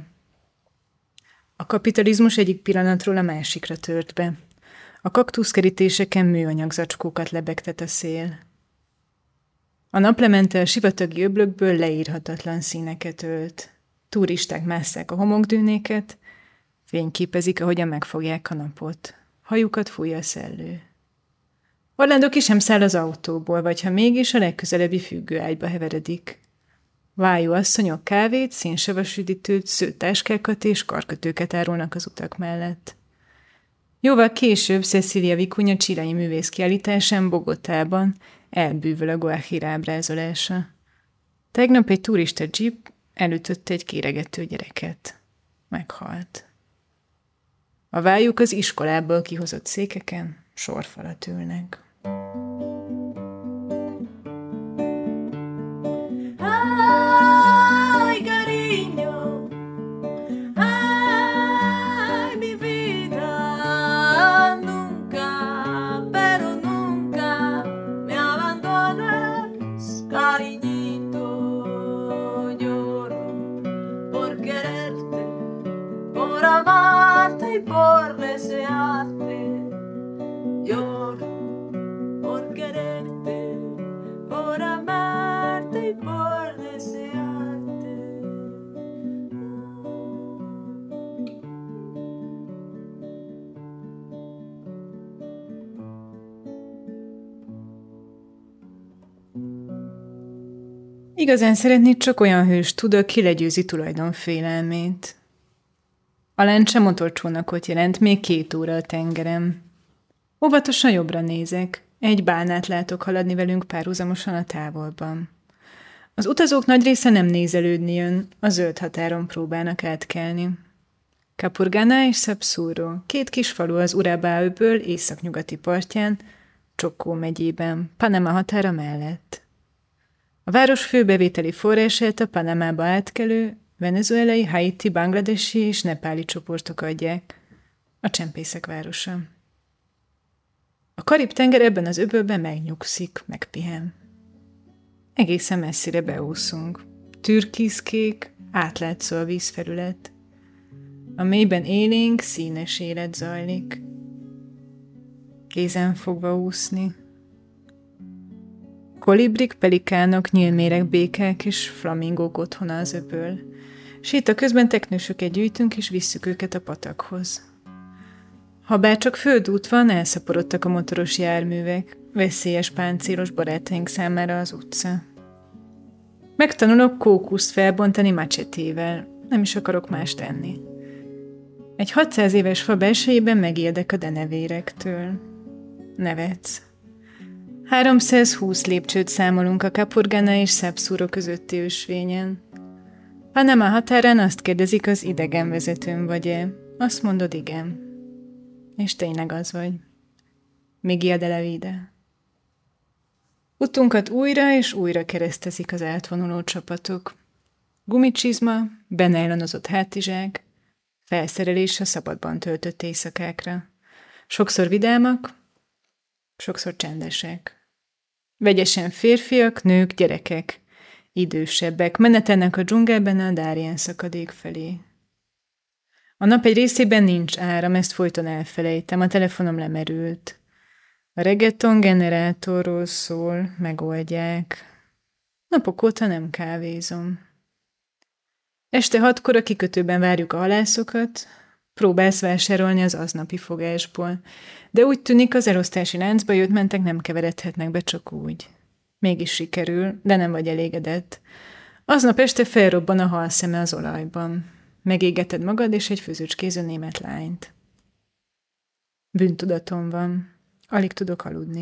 A kapitalizmus egyik pillanatról a másikra tört be. A kaktuszkerítéseken műanyag zacskókat lebegtet a szél. A naplemente a sivatagi öblökből leírhatatlan színeket ölt. Turisták másszák a homokdűnéket, fényképezik, ahogyan megfogják a napot. Hajukat fújja a szellő. Orlando ki sem száll az autóból, vagy ha mégis, a legközelebbi függőágyba heveredik. Wayú asszonyok kávét, szénsavas üdítőt, szőttáskákat és karkötőket árulnak az utak mellett. Jóval később Cecilia Vicuña chilei művész kiállításán Bogotában elbűvöl a Guajira ábrázolása. Tegnap egy turista jeep elütötte egy kéregető gyereket. Meghalt. A Wayúk az iskolából kihozott székeken sorfalat ülnek. Ay, cariño, ay, mi vida, nunca, pero nunca me abandones, cariñito. Lloro por quererte, por amarte y por desearte. Lloro por quererte, por amarte y por desearte. Igazán szeretnék csak olyan hős tud, aki legyőzi tulajdonfélelmét. A lencse motorcsónakot jelent, még két óra a tengerem. Óvatosan jobbra nézek. Egy bálnát látok haladni velünk párhuzamosan a távolban. Az utazók nagy része nem nézelődni jön, a zöld határon próbálnak átkelni. Capurganá és Sapsuro, két kis falu az Urabá-öböl északnyugati partján, Chocó megyében, Panama határa mellett. A város főbevételi forrását a Panamába átkelő, venezuelai, haiti, bangladesi és nepáli csoportok adják. A csempészek városa. A Karib-tenger ebben az öbölben megnyugszik, megpihen. Egészen messzire beúszunk. Türkiszkék, átlátszó a vízfelület. A mélyben élénk, színes élet zajlik. Kézen fogva úszni. Kolibrik, pelikánok, nyílméreg, békák és flamingók otthona az öböl. Séta közben teknősöket gyűjtünk és visszük őket a patakhoz. Habár csak földút van, elszaporodtak a motoros járművek, veszélyes páncélos barátaink számára az utca. Megtanulok kókuszt felbontani machetével, nem is akarok más tenni. Egy hatszáz éves fa belsejében megijedek a denevérektől. Nevetsz. háromszázhúsz lépcsőt számolunk a Capurganá és Sapsuro közötti ösvényen. Panama határán azt kérdezik, az idegenvezetőn vagy-e. Azt mondod, igen. És tényleg az vagy. Miguel de la Vida. Utunkat újra és újra keresztezik az átvonuló csapatok. Gumicsizma, benejlonozott hátizsák, felszerelés a szabadban töltött éjszakákra. Sokszor vidámak, sokszor csendesek. Vegyesen férfiak, nők, gyerekek, idősebbek menetelnek a dzsungelben a Darien szakadék felé. A nap egy részében nincs áram, ezt folyton elfelejtem, a telefonom lemerült. A reggaeton generátorról szól, megoldják. Napok óta nem kávézom. Este hatkor a kikötőben várjuk a halászokat, próbálsz vásárolni az aznapi fogásból, de úgy tűnik, az elosztási láncba jött mentek nem keveredhetnek be csak úgy. Mégis sikerül, de nem vagy elégedett. Aznap este felrobban a halszeme az olajban. Megégeted magad és egy főzőcskéző német lányt. Bűntudatom van. Alig tudok aludni.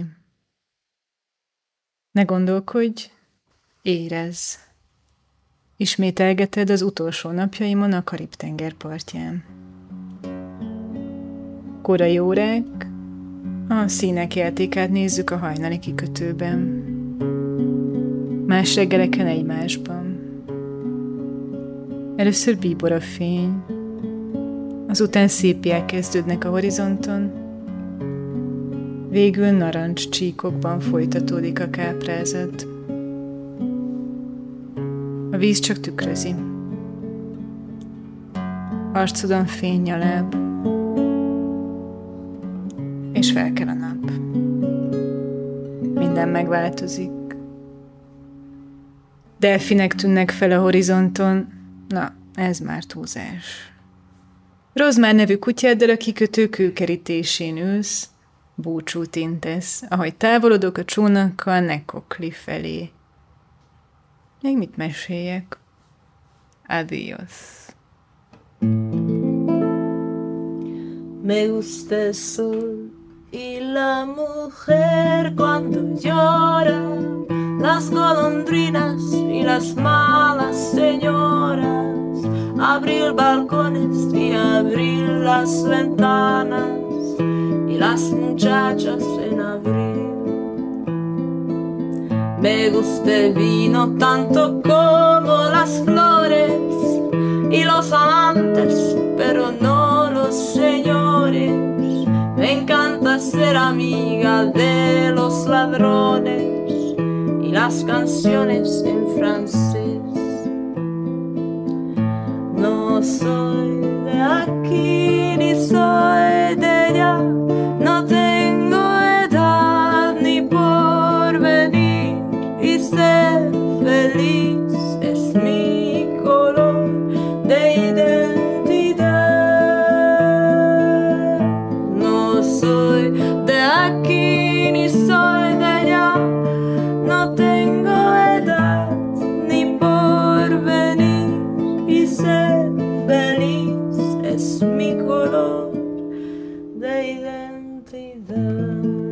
Ne gondolkodj, érezz. Ismételgeted az utolsó napjaimon a Karib-tenger partján. Korai órák, a színek játékát nézzük a hajnali kikötőben. Más reggeleken egymásban. Először bíbor a fény, azután szépiák kezdődnek a horizonton, végül narancs csíkokban folytatódik a káprázat. A víz csak tükrözi. Arcodon fénynyaláb, és fel kell a nap. Minden megváltozik. Delfinek tűnnek fel a horizonton, na, ez már túlzás. Rozmár nevű kutyáddal a kikötő kőkerítésén ülsz, búcsút intesz, ahogy távolodok a csónakkal Nekokli felé. Még mit meséljek? Adiós. Me gusta el sol y la mujer cuando llora, las golondrinas y las malas señoras, abrir balcones y abrir las ventanas y las muchachas en abril. Me gusta el vino tanto como las flores y los amantes, pero no los señores. Me encanta ser amiga de los ladrones y las canciones en francés. No soy de aquí ni soy de allá, no tengo edad ni porvenir, y ser feliz es mi color de identidad. No soy de aquí ni soy de allá, no tengo edad ni porvenir, y ser feliz es mi color de identidad.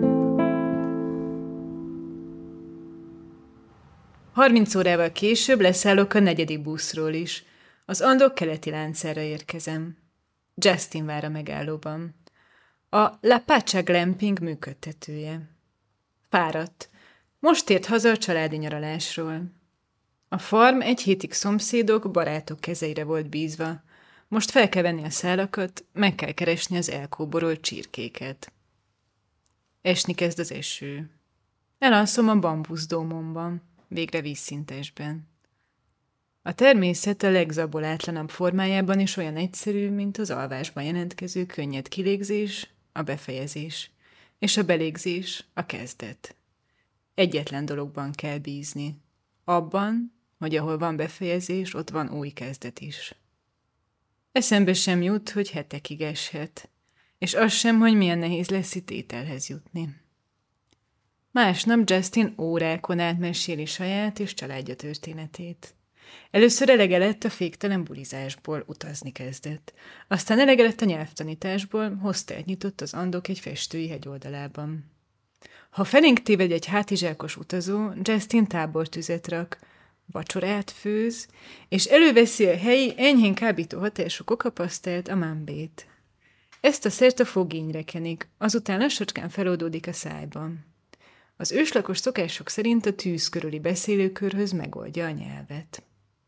harminc órával később leszállok a negyedik buszról is. Az Andok keleti láncára érkezem. Justin vár a megállóban. A La Pacha Glamping működtetője. Fáradt. Most ért haza a családi nyaralásról. A farm egy hétig szomszédok, barátok kezeire volt bízva. Most fel kell venni a szálakat, meg kell keresni az elkóborolt csirkéket. Esni kezd az eső. Elalszom a bambuszdómomban, végre vízszintesben. A természet a legzabolátlanabb formájában is olyan egyszerű, mint az alvásban jelentkező könnyed kilégzés, a befejezés, és a belégzés, a kezdet. Egyetlen dologban kell bízni. Abban, hogy ahol van befejezés, ott van új kezdet is. Eszembe sem jut, hogy hetekig eshet, és az sem, hogy milyen nehéz lesz itt ételhez jutni. Másnap Justin órákon át meséli saját és családja történetét. Először elege lett a féktelen bulizásból, utazni kezdett. Aztán elege lett a nyelvtanításból, hoztelt nyitott az Andok egy festői hegyoldalában. Ha felénk téved egy hátizsákos utazó, Justin tábortüzet rak, vacsorát főz, és előveszi a helyi, enyhén kábító hatású kokapasztelt, a mambét. Ezt a szert a fogényre kenik, azután lassacskán feloldódik a szájban. Az őslakos szokások szerint a tűz körüli beszélőkörhöz megoldja a nyelvet.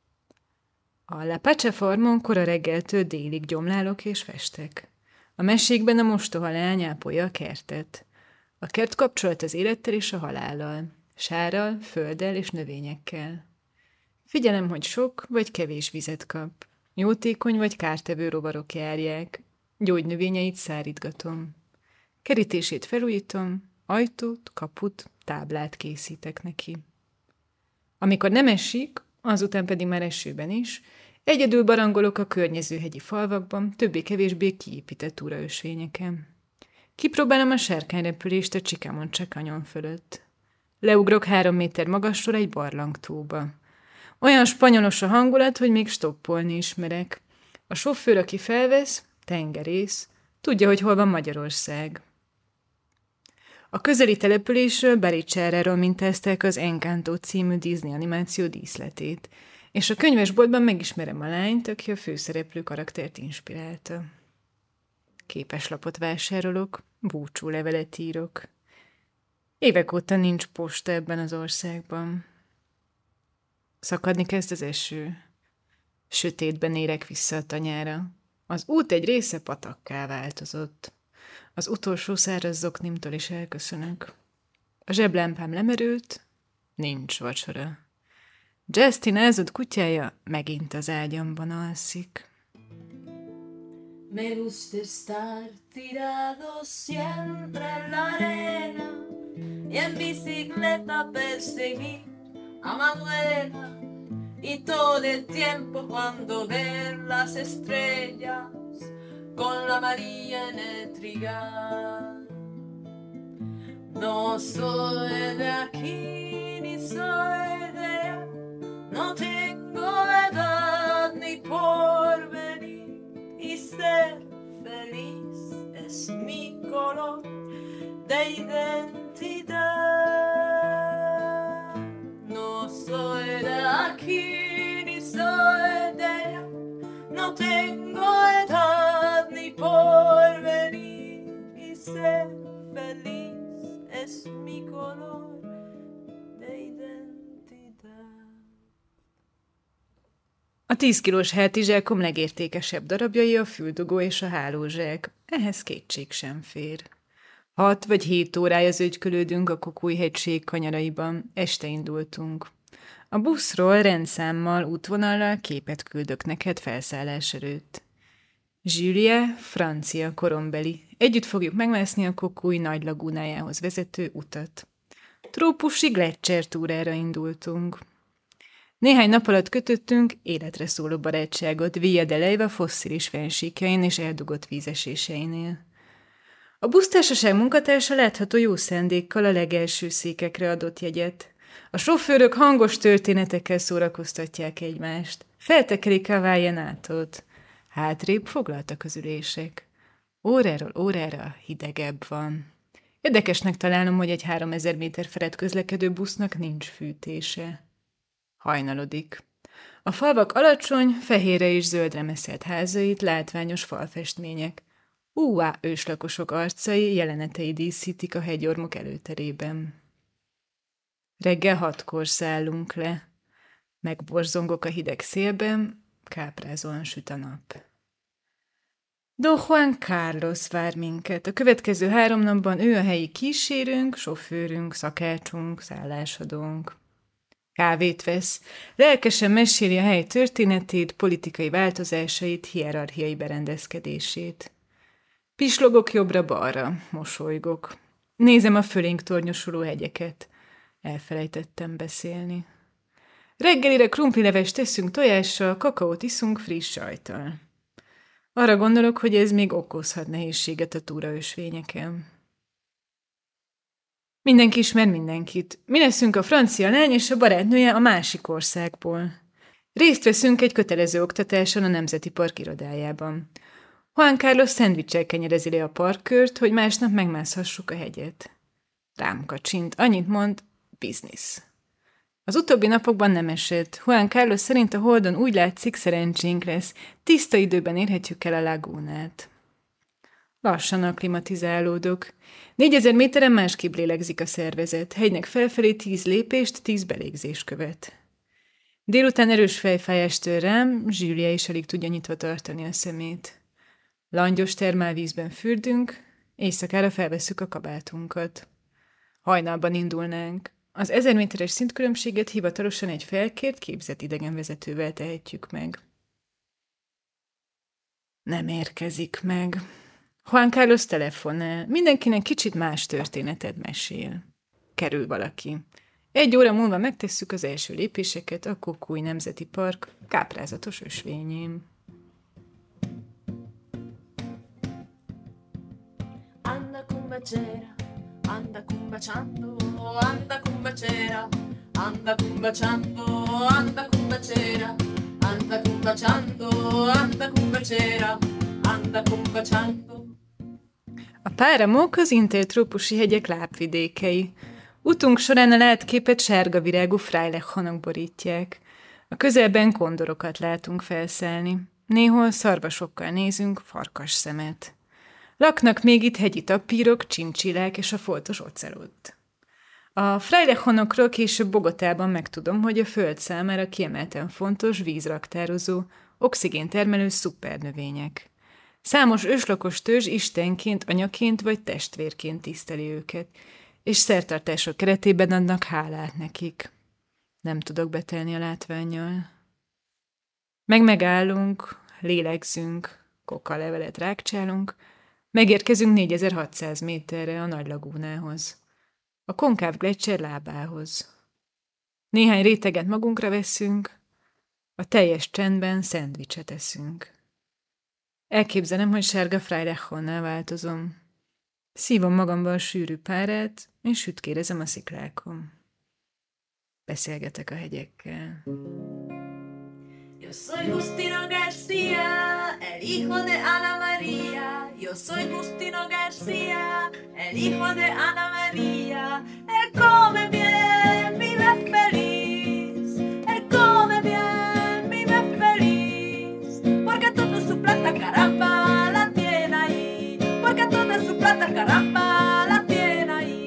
A La Pace farmon kora reggeltől délig gyomlálok és festek. A mesékben a mostoha leány ápolja a kertet. A kert kapcsolat az élettel és a halállal, sárral, földdel és növényekkel. Figyelem, hogy sok vagy kevés vizet kap. Jótékony vagy kártevő rovarok járják. Gyógynövényeit szárítgatom. Kerítését felújítom, ajtót, kaput, táblát készítek neki. Amikor nem esik, azután pedig már esőben is, egyedül barangolok a környező hegyi falvakban, többé-kevésbé kiépített túraösvényeken. Kipróbálom a sárkányrepülést a Chicamocha kanyon fölött. Leugrok három méter magasról egy barlangtóba. Olyan spanyolos a hangulat, hogy még stoppolni ismerek. A sofőr, aki felvesz, tengerész, tudja, hogy hol van Magyarország. A közeli településről Baricelláról mintázták az Encanto című Disney animáció díszletét, és a könyvesboltban megismerem a lányt, aki a főszereplő karaktert inspirálta. Képeslapot vásárolok, búcsúlevelet írok. Évek óta nincs posta ebben az országban. Szakadni kezd az eső. Sötétben érek vissza a tanyára. Az út egy része patakká változott. Az utolsó száraz zoknimtól is elköszönök. A zseblámpám lemerült, nincs vacsora. Justin elzott kutyája megint az ágyamban alszik. Me gusta estar tirado siempre en la arena y en bicicleta perseguir a Manuela y todo el tiempo cuando ver las estrellas con la María en el trigal. No soy de aquí ni soy de allá, no tengo edad ni porvenir y ser feliz es mi color de identidad. No soy de aquí ni soy de allá, no tengo edad ni porvenir y ser feliz es mi color de identidad. A tíz kilós hátizsákom legértékesebb darabjai a füldugó és a hálózsák. Ehhez kétség sem fér. Hat vagy hét órája zögykölődünk a Kokúj-hegység kanyaraiban. Este indultunk. A buszról rendszámmal, útvonallal képet küldök neked felszállás előtt. Julia, francia korombeli. Együtt fogjuk megmászni a Kokúj nagy lagúnájához vezető utat. Trópusi Gletscher-túrára indultunk. Néhány nap alatt kötöttünk életre szóló barátságot Via de Leyva fosszilis fennsíkjain és eldugott vízeséseinél. A busztársaság munkatársa látható jó szándékkal a legelső székekre adott jegyet. A sofőrök hangos történetekkel szórakoztatják egymást. Feltekerik a Vallenatot. Hátrébb foglaltak az ülések. Óráról órára hidegebb van. Érdekesnek találom, hogy egy háromezer méter felett közlekedő busznak nincs fűtése. Hajnalodik. A falvak alacsony, fehérre és zöldre meszelt házait látványos falfestmények. Úvá őslakosok arcai, jelenetei díszítik a hegyormok előterében. Reggel hatkor szállunk le. Megborzongok a hideg szélben, káprázóan süt a nap. Don Juan Carlos vár minket. A következő három napban ő a helyi kísérőnk, sofőrünk, szakácsunk, szállásadónk. Kávét vesz, lelkesen meséli a hely történetét, politikai változásait, hierarchiai berendezkedését. Pislogok jobbra-balra, mosolygok. Nézem a fölénk tornyosuló hegyeket. Elfelejtettem beszélni. Reggelire krumplilevest teszünk tojással, kakaót iszunk friss sajttal. Arra gondolok, hogy ez még okozhat nehézséget a túraösvényeken. Mindenki ismer mindenkit. Mi leszünk a francia lány és a barátnője a másik országból. Részt veszünk egy kötelező oktatáson a Nemzeti Park irodájában. Juan Carlos szendvicsel kenyerezi le a parkkört, hogy másnap megmászhassuk a hegyet. Rám kacsint, annyit mond, biznisz. Az utóbbi napokban nem esett. Juan Carlos szerint a Holdon úgy látszik, szerencsénk lesz. Tiszta időben érhetjük el a lagúnát. Lassan akklimatizálódok. Négyezer méteren másképp lélegzik a szervezet. Hegynek felfelé tíz lépést, tíz belégzés követ. Délután erős fejfájást tör rám, Julia is alig tudja nyitva tartani a szemét. Langyos termálvízben fürdünk, éjszakára felvesszük a kabátunkat. Hajnalban indulnánk. Az ezer méteres szintkülönbséget hivatalosan egy felkért, képzett idegenvezetővel tehetjük meg. Nem érkezik meg. Juan Carlos telefonál. Mindenkinek kicsit más történetet mesél. Kerül valaki. Egy óra múlva megtesszük az első lépéseket a Cocuy Nemzeti Park káprázatos ösvényén. Anda cumbacera, anda cumbacciando, anda cumbacera, anda cumbacciando, anda cumbacera, anda cumbacciando, anda cumbacera, anda cumbacciando. A Páramos az intertrópusi hegyek lábvidékei. Utunk során a látképet sárga virágú frájlechhanok borítják. A közelben kondorokat látunk felszállni. Néhol szarvasokkal nézünk farkas szemet. Laknak még itt hegyi tapírok, csincsillák és a foltos ocelot. A frájlechhanokról később Bogotában megtudom, hogy a Föld számára kiemelten fontos vízraktározó, oxigéntermelő szupernövények. Számos őslakos törzs istenként, anyaként vagy testvérként tiszteli őket, és szertartások keretében adnak hálát nekik. Nem tudok betelni a látvánnyal. Meg megállunk, lélegzünk, kokalevelet rákcsálunk, megérkezünk négyezer-hatszáz méterre a nagy lagúnához, a konkáv gleccser lábához. Néhány réteget magunkra veszünk, a teljes csendben szendvicset eszünk. Elképzelem, hogy sárga frájlechonnál változom. Szívom magamba a sűrű párát, és sütkérezem a sziklákon. Beszélgetek a hegyekkel. Yo soy Justino García, el hijo de Ana María. Yo soy Justino García, el hijo de Ana María. Él come bien, vive feliz. Él come bien, vive feliz. Porque toda su plata, caramba, la tiene ahí. Porque toda su plata, caramba, la tiene ahí.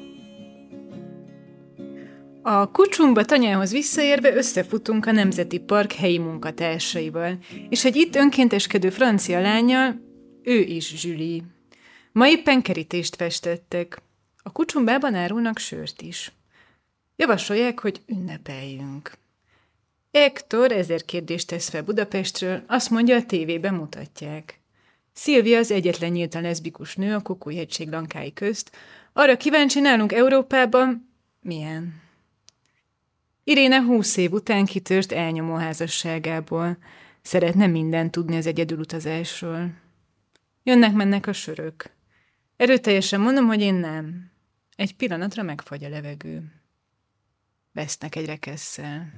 A kucsunkba tanyához visszaérve összefutunk a Nemzeti Park helyi munkatársaival, és egy itt önkénteskedő francia lánnyal, ő is Julie. Ma éppen kerítést festettek. A kucsumbában árulnak sört is. Javasolják, hogy ünnepeljünk. Hector ezer kérdést tesz fel Budapestről, azt mondja, a tévében mutatják. Szilvia az egyetlen nyíltan leszbikus nő a Cocuy-hegység lankái közt. Arra kíváncsi nálunk Európában, milyen? Iréne húsz év után kitört elnyomó házasságából. Szeretne mindent tudni az egyedülutazásról. Jönnek-mennek a sörök. Erőteljesen mondom, hogy én nem. Egy pillanatra megfagy a levegő. Vesznek egy rekesszel.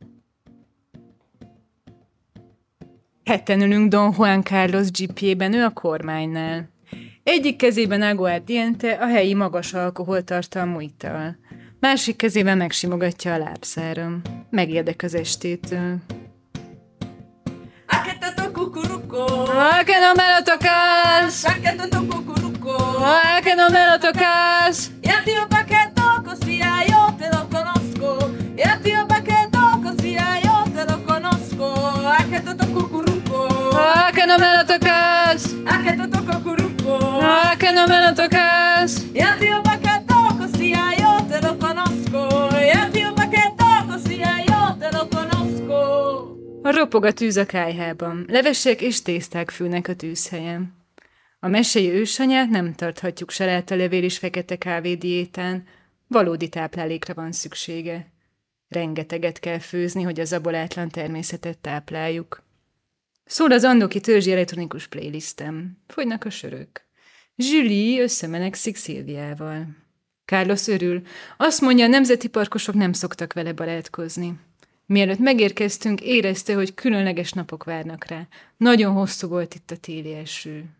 Hetten ülünk Don Juan Carlos dzsipjében, ő a kormánynál. Egyik kezében aguardiente, a helyi magas alkoholtartalmú ital. Másik kezében megsimogatja a lábszáram. Megérdek az estétől. ¿A qué te toca cucuruco? ¡Ah, que no me lo tocas! ¿A qué te toca cucuruco? ¡Ah, que no me lo tocas! Y el tío Paqueto cosía, yo te lo conozco. Y el tío Paqueto cosía, yo te lo conozco. ¿A qué te toca cucuruco? ¡Ah, que no me lo tocas! ¿A qué te toca cucuruco? ¡Ah, que no me lo tocas! Y el tío Paqueto cosía, yo te lo conozco. Y el tío Paqueto cosía, yo te lo conozco. A ropog a tűz a kályhában. Levesek és tészták fülnek a tűzhelyen. A mesei ősanyát nem tarthatjuk salátalevél és fekete kávé diétán. Valódi táplálékra van szüksége. Rengeteget kell főzni, hogy a zabolátlan természetet tápláljuk. Szól az andoki törzsi elektronikus playlistem. Fogynak a sörök. Julie összemenekszik Szilviával. Carlos örül. Azt mondja, a nemzeti parkosok nem szoktak vele barátkozni. Mielőtt megérkeztünk, érezte, hogy különleges napok várnak rá. Nagyon hosszú volt itt a téli eső.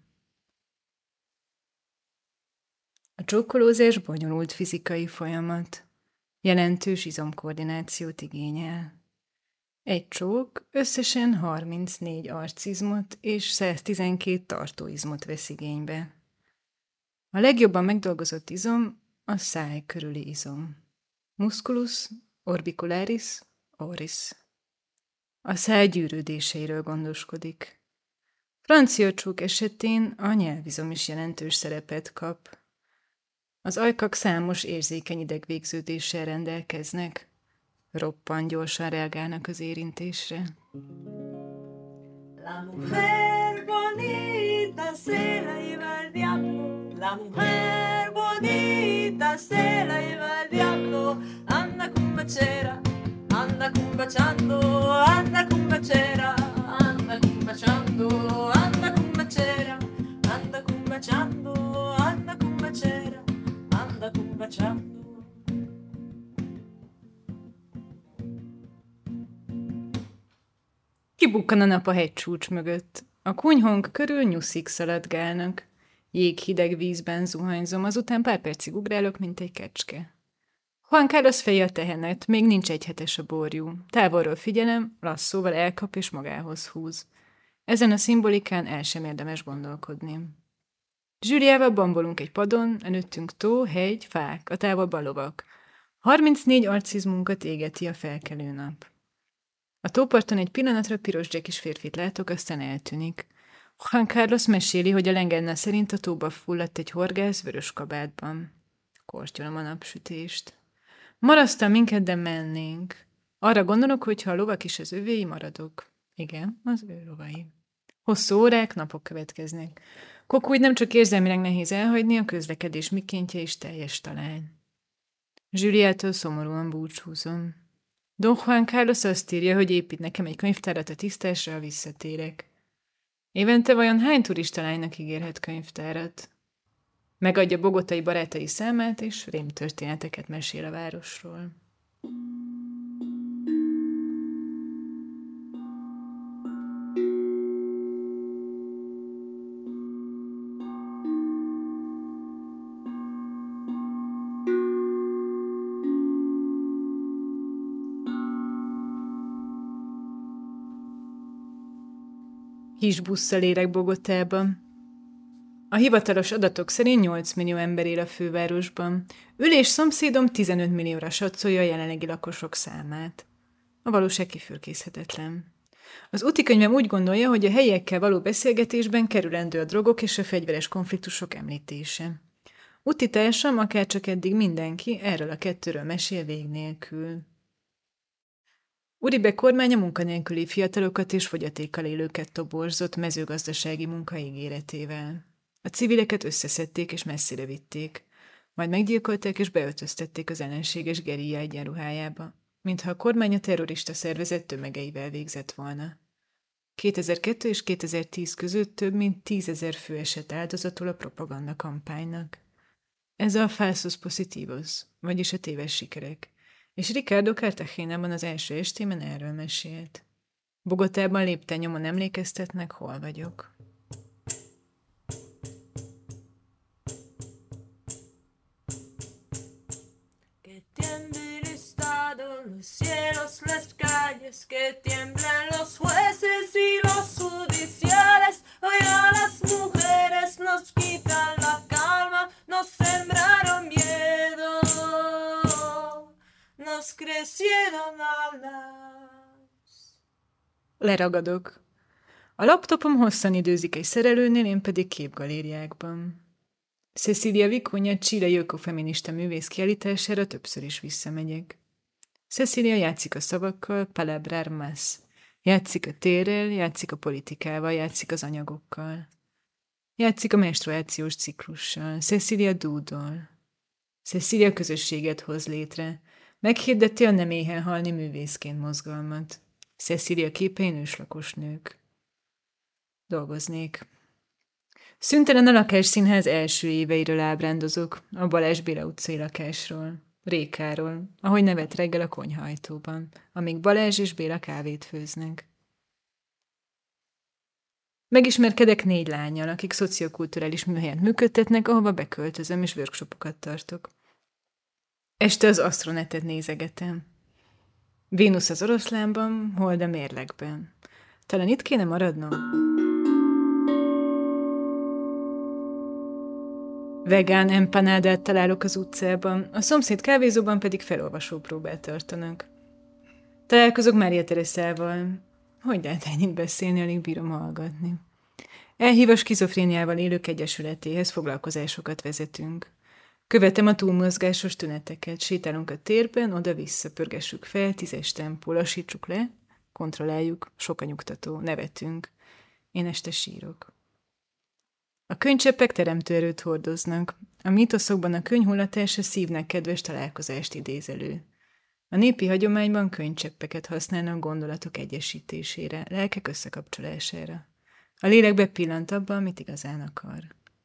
A csókolózás bonyolult fizikai folyamat. Jelentős izomkoordinációt igényel. Egy csók összesen harmincnégy arcizmot és száztizenkét tartóizmot vesz igénybe. A legjobban megdolgozott izom a száj körüli izom. Musculus orbicularis oris. A száj gyűrődéseiről gondoskodik. Francia csók esetén a nyelvizom is jelentős szerepet kap. Az ajkak számos érzékeny idegvégződéssel rendelkeznek, roppant gyorsan reagálnak az érintésre. La mujer bonita se la lleva el diablo, la mujer bonita se la lleva el diablo, anda cumbachera, anda cumbachando, anda cumbachera, anda cumbachando, anda cumbachera, anda cumbachando, anda cumbachera, anda cumbachando. Kibukkan a nap a hegycsúcs mögött. A kunyhónk körül nyuszik szaladgálnak. Jéghideg vízben zuhanyzom, azután pár percig ugrálok, mint egy kecske. Juan Carlos feje a tehenet, még nincs egyhetes a borjú. Távolról figyelem, lasszóval elkap és magához húz. Ezen a szimbolikán el sem érdemes gondolkodni. Zsűriával bambolunk egy padon, előttünk tó, hegy, fák, a távolban lovak. harmincnégy arcizmunkat égeti a felkelő nap. A tóparton egy pillanatra piros dzsekis férfit látok, aztán eltűnik. Juan Carlos meséli, hogy a legenda szerint a tóba fulladt egy horgász vörös kabátban. Kortyolom a napsütést. Marasztal minket, de mennénk. Arra gondolok, hogy ha a lovak is az övéi, maradok. Igen, az ő lovai. Hosszú órák, napok következnek. Kokúgy nem csak érzelmileg nehéz elhagyni, a közlekedés mikéntje is teljes talány. Zsüliától szomorúan búcsúzom. Don Juan Carlos azt írja, hogy épít nekem egy könyvtárat a tisztásra, ha visszatérek. Évente vajon hány turista lánynak ígérhet könyvtárat? Megadja bogotai barátai számát, és rémtörténeteket mesél a városról. Kis busszal érek Bogotában. A hivatalos adatok szerint nyolc millió ember él a fővárosban. Ül és szomszédom tizenöt millióra satszolja a jelenlegi lakosok számát. A valóság kifürkészhetetlen. Az útikönyvem úgy gondolja, hogy a helyiekkel való beszélgetésben kerülendő a drogok és a fegyveres konfliktusok említése. Útitársam, akárcsak eddig mindenki, erről a kettőről mesél vég nélkül. Uribe kormánya munkanélküli fiatalokat és fogyatékkal élőket toborzott mezőgazdasági munka ígéretével. A civileket összeszedték és messzire vitték, majd meggyilkolták és beöltöztették az ellenséges gerilla egyenruhájába, mintha a kormány a terrorista szervezet tömegeivel végzett volna. kétezer-kettő és kétezer-tíz között több mint tízezer fő esett áldozatul a propaganda kampánynak. Ez a falsos positivos, vagyis a téves sikerek, és Ricardo Cartagenában az első estében erről mesélt. Bogotában lépten nyomon emlékeztetnek, hol vagyok. Los cielos, las calles, que tiemblan los jueces y los judiciales. Hoy a las mujeres nos quitan la calma, nos sembraron miedo, nos crecieron alas. Leragadok. A laptopom hosszan időzik egy szerelőnél, én pedig képgalériákban. Cecilia Vicuña chilei ökofeminista művész kiállítására többször is visszamegyek. Cecilia játszik a szavakkal, palabrar más. Játszik a térrel, játszik a politikával, játszik az anyagokkal. Játszik a menstruációs ciklussal. Cecilia dúdol. Cecilia közösséget hoz létre. Meghirdeti a nem éhen halni művészként mozgalmat. Cecilia képein őslakos nők. Dolgoznék. Szüntelen a lakásszínház első éveiről ábrándozok, a Balázs Béla utcai lakásról. Rékáról, ahogy nevet reggel a konyhajtóban, amíg Balázs és Béla kávét főznek. Megismerkedek négy lánnyal, akik szociokulturális műhelyen működtetnek, ahova beköltözöm és workshopokat tartok. Este az Astronetet nézegetem. Vénusz az oroszlánban, Hold a mérlegben. Talán itt kéne maradnom? Vegán empanádát találok az utcában, a szomszéd kávézóban pedig felolvasópróbát tartanak. Találkozok Mária Teresával. Hogy lehet ennyit beszélni, alig bírom hallgatni. Elhív a skizofréniával élők egyesületéhez, foglalkozásokat vezetünk. Követem a túlmozgásos tüneteket, sétálunk a térben, oda-vissza, pörgessük fel, tízes tempó, lassítsuk le, kontrolláljuk, sok a nyugtató, nevetünk. Én este sírok. A könycseppek teremtő erőt hordoznak. A mítoszokban a könyv hullatása szívnek kedves találkozást idéz elő. A népi hagyományban könycseppeket használnak gondolatok egyesítésére, lelkek összekapcsolására. A lélek bepillant abba, amit igazán akar.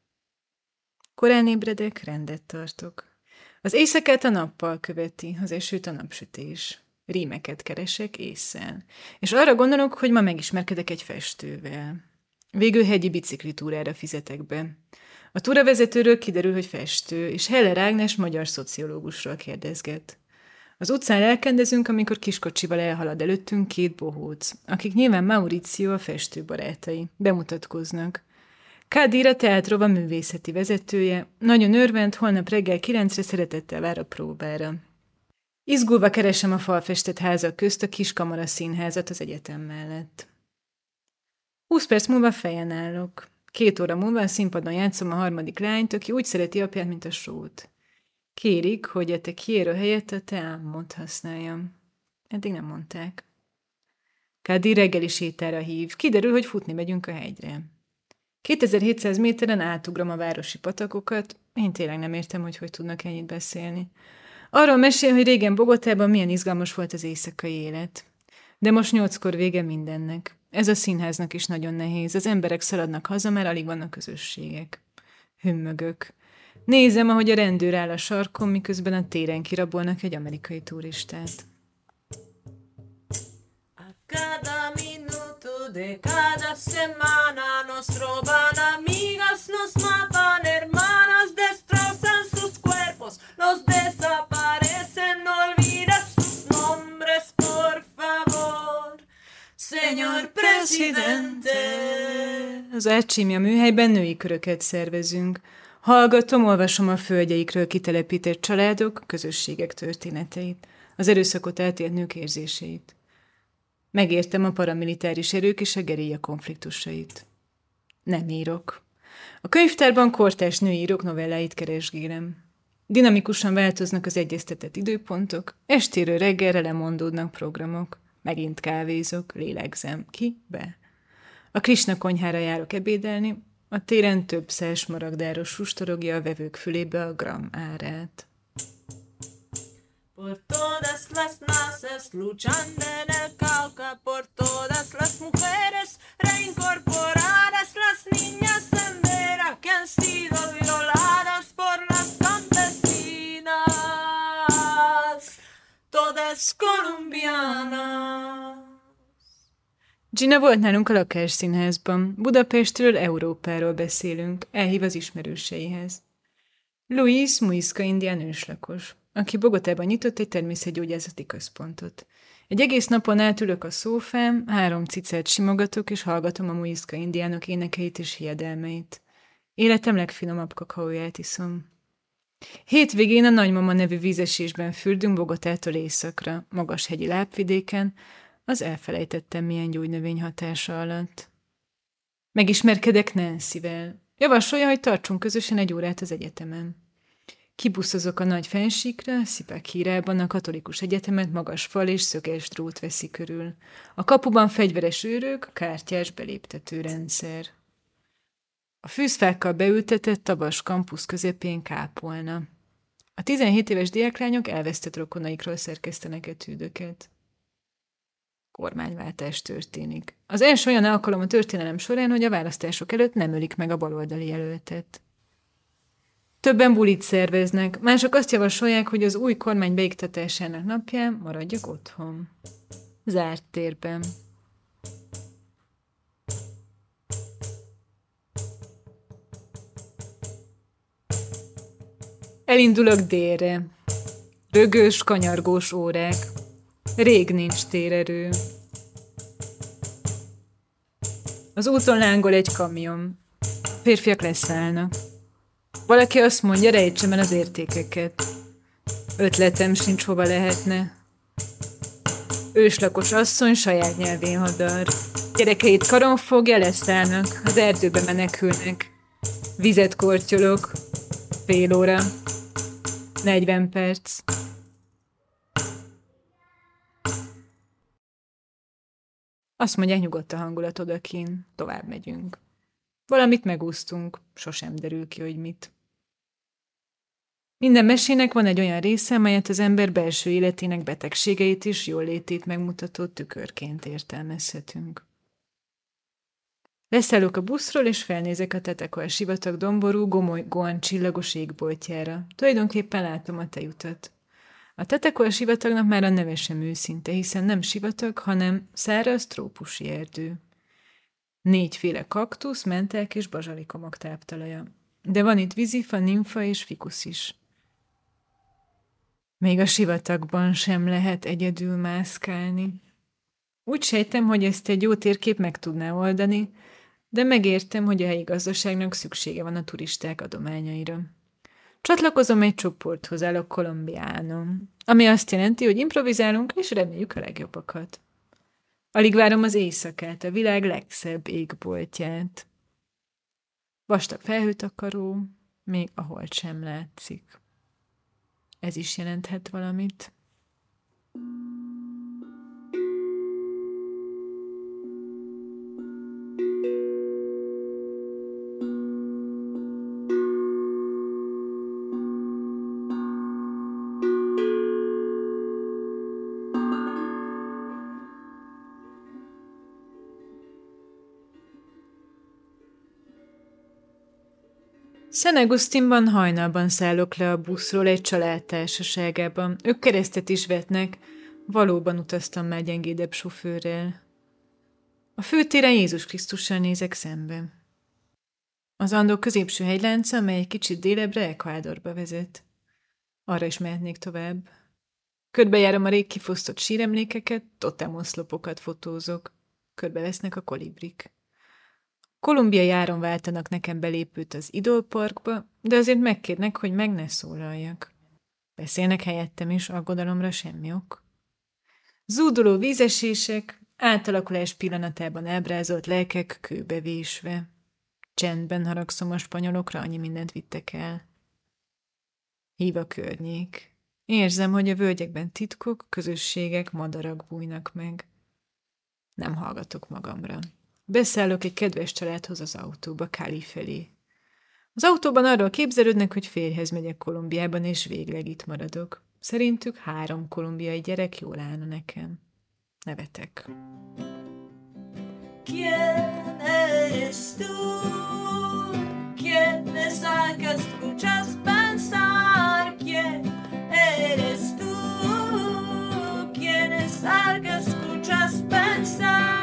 Korán ébredek, rendet tartok. Az éjszakát a nappal követi, az esőt a napsütés. Rímeket keresek ésszel. És arra gondolok, hogy ma megismerkedek egy festővel. Végül hegyi biciklitúrára fizetek be. A túravezetőről kiderül, hogy festő, és Heller Ágnes magyar szociológusról kérdezget. Az utcán elkendezünk, amikor kiskocsival elhalad előttünk két bohóc, akik nyilván Mauricio a festő barátai. Bemutatkoznak. Kádir a teátrova művészeti vezetője, nagyon örvend, holnap reggel kilencre szeretettel vár a próbára. Izgulva keresem a falfestett házak közt a kis kamara színházat az egyetem mellett. Húsz perc múlva fejen állok. Két óra múlva a színpadon játszom a harmadik lányt, aki úgy szereti apját, mint a sót. Kérik, hogy a te quiero helyett a te ámot használjam. Eddig nem mondták. Kádir reggeli sétára hív. Kiderül, hogy futni megyünk a hegyre. kétezer-hétszáz méteren átugrom a városi patakokat. Én tényleg nem értem, hogy hogy tudnak ennyit beszélni. Arról mesél, hogy régen Bogotában milyen izgalmas volt az éjszakai élet. De most nyolckor vége mindennek. Ez a színháznak is nagyon nehéz. Az emberek szaladnak haza, mert alig vannak közösségek. Hümmögök. Nézem, ahogy a rendőr áll a sarkon, miközben a téren kirabolnak egy amerikai turistát. A cada minuto de cada semana nos roban amigas, nos matan hermanas, destrozan sus cuerpos, los desaparecen, no olvides sus nombres, por favor, señor presidente. Az Ácsimia műhelyben női köröket szervezünk. Hallgatom, olvasom a földjeikről kitelepített családok, közösségek történeteit, az erőszakot átélt nők érzéseit. Megértem a paramilitáris erők és a gerilla konfliktusait. Nem írok. A könyvtárban kortárs női írók novelláit keresgélem. Dinamikusan változnak az egyeztetett időpontok, estéről reggelre lemondódnak programok. Megint kávézok, lélegzem. Ki? Be. A Krisna konyhára járok ebédelni, a téren több száz smaragdáros sustorogja a vevők fülébe a gram árát. Por todas las nazas luchando en el Cauca, por todas las mujeres reincorporadas, las niñas en Vera que han sido violadas por las campesinas, todas colombianas. Gina volt nálunk a lakásszínházban. Budapestről, Európáról beszélünk. Elhív az ismerőseihez. Luis Muisca indián őslakos, aki Bogotában nyitott egy természetgyógyászati központot. Egy egész napon átülök a szófám, három cicát simogatok, és hallgatom a Muisca indiánok énekeit és hiedelmeit. Életem legfinomabb kakaóját iszom. Hétvégén a Nagymama nevű vízesésben fürdünk Bogotától északra, magas hegyi lábvidéken, az elfelejtettem milyen gyógynövény hatása alatt. Megismerkedek Nancyvel. Javasolja, hogy tartsunk közösen egy órát az egyetemen. Kibuszozok a nagy fensíkra, Szipakhírában a katolikus egyetemet magas fal és szöges drót veszi körül. A kapuban fegyveres őrök, kártyás beléptető rendszer. A fűzfákkal beültetett tabas kampusz közepén kápolna. A tizenhét éves diáklányok elvesztett rokonaikról szerkesztenek etűdöket. Kormányváltás történik. Az első olyan alkalom a történelem során, hogy a választások előtt nem ölik meg a baloldali jelöltet. Többen bulit szerveznek, mások azt javasolják, hogy az új kormány beiktatásának napján maradjak otthon. Zárt térben. Elindulok délre. Rögös, kanyargós órák. Rég nincs térerő. Az úton lángol egy kamion. Férfiak leszállnak. Valaki azt mondja, rejtsem el az értékeket. Ötletem sincs, hova lehetne. Őslakos asszony saját nyelvén hadar. Gyerekeit karon fogja, leszállnak, az erdőbe menekülnek. Vizet kortyolok. Fél óra. Negyven perc. Azt mondják, nyugodt a hangulat odakin, tovább megyünk. Valamit megúsztunk, sosem derül ki, hogy mit. Minden mesének van egy olyan része, melyet az ember belső életének betegségeit és jólétét megmutató tükörként értelmezhetünk. Leszállok a buszról, és felnézek a Tetekua sivatag domború, gomolygóan csillagos égboltjára. Tulajdonképpen látom a tejutat. A Tetekua sivatagnak már a neve sem őszinte, hiszen nem sivatag, hanem száraz trópusi erdő. Négyféle kaktusz, mentek és bazsalikomok táptalaja. De van itt vízifa, nimfa és fikusz is. Még a sivatagban sem lehet egyedül mászkálni. Úgy sejtem, hogy ezt egy jó térkép meg tudná oldani, de megértem, hogy a helyi gazdaságnak szüksége van a turisták adományaira. Csatlakozom egy csoporthoz, állok Kolumbiánon, ami azt jelenti, hogy improvizálunk és reméljük a legjobbakat. Alig várom az éjszakát, a világ legszebb égboltját. Vastag felhőtakaró, még a hold sem látszik. Ez is jelenthet valamit. San Agustinban hajnalban szállok le a buszról egy család társaságában. Ők keresztet is vetnek, valóban utaztam már gyengédebb sofőrrel. A főtéren Jézus Krisztussal nézek szembe. Az Andok középső hegylánca, amely egy kicsit délebbre Ecuadorba vezet. Arra is mehetnék tovább. Körbejárom a rég kifosztott síremlékeket, totemoszlopokat fotózok. Körbevesznek a kolibrik. Kolumbiai áron váltanak nekem belépőt az Idol Parkba, de azért megkérnek, hogy meg ne szólaljak. Beszélnek helyettem is, aggodalomra semmi ok. Zúduló vízesések, átalakulás pillanatában ábrázolt lelkek kőbe vésve. Csendben haragszom a spanyolokra, annyi mindent vittek el. Hív a környék. Érzem, hogy a völgyekben titkok, közösségek, madarak bújnak meg. Nem hallgatok magamra. Beszállok egy kedves családhoz az autóba, Cali felé. Az autóban arról képzelődnek, hogy férjhez megyek Kolumbiában, és végleg itt maradok. Szerintük három kolumbiai gyerek jól állna nekem. Nevetek. ¿Quién eres tú? ¿Quién es al que escuchas pensar? ¿Quién eres tú? ¿Quién es al que escuchas pensar?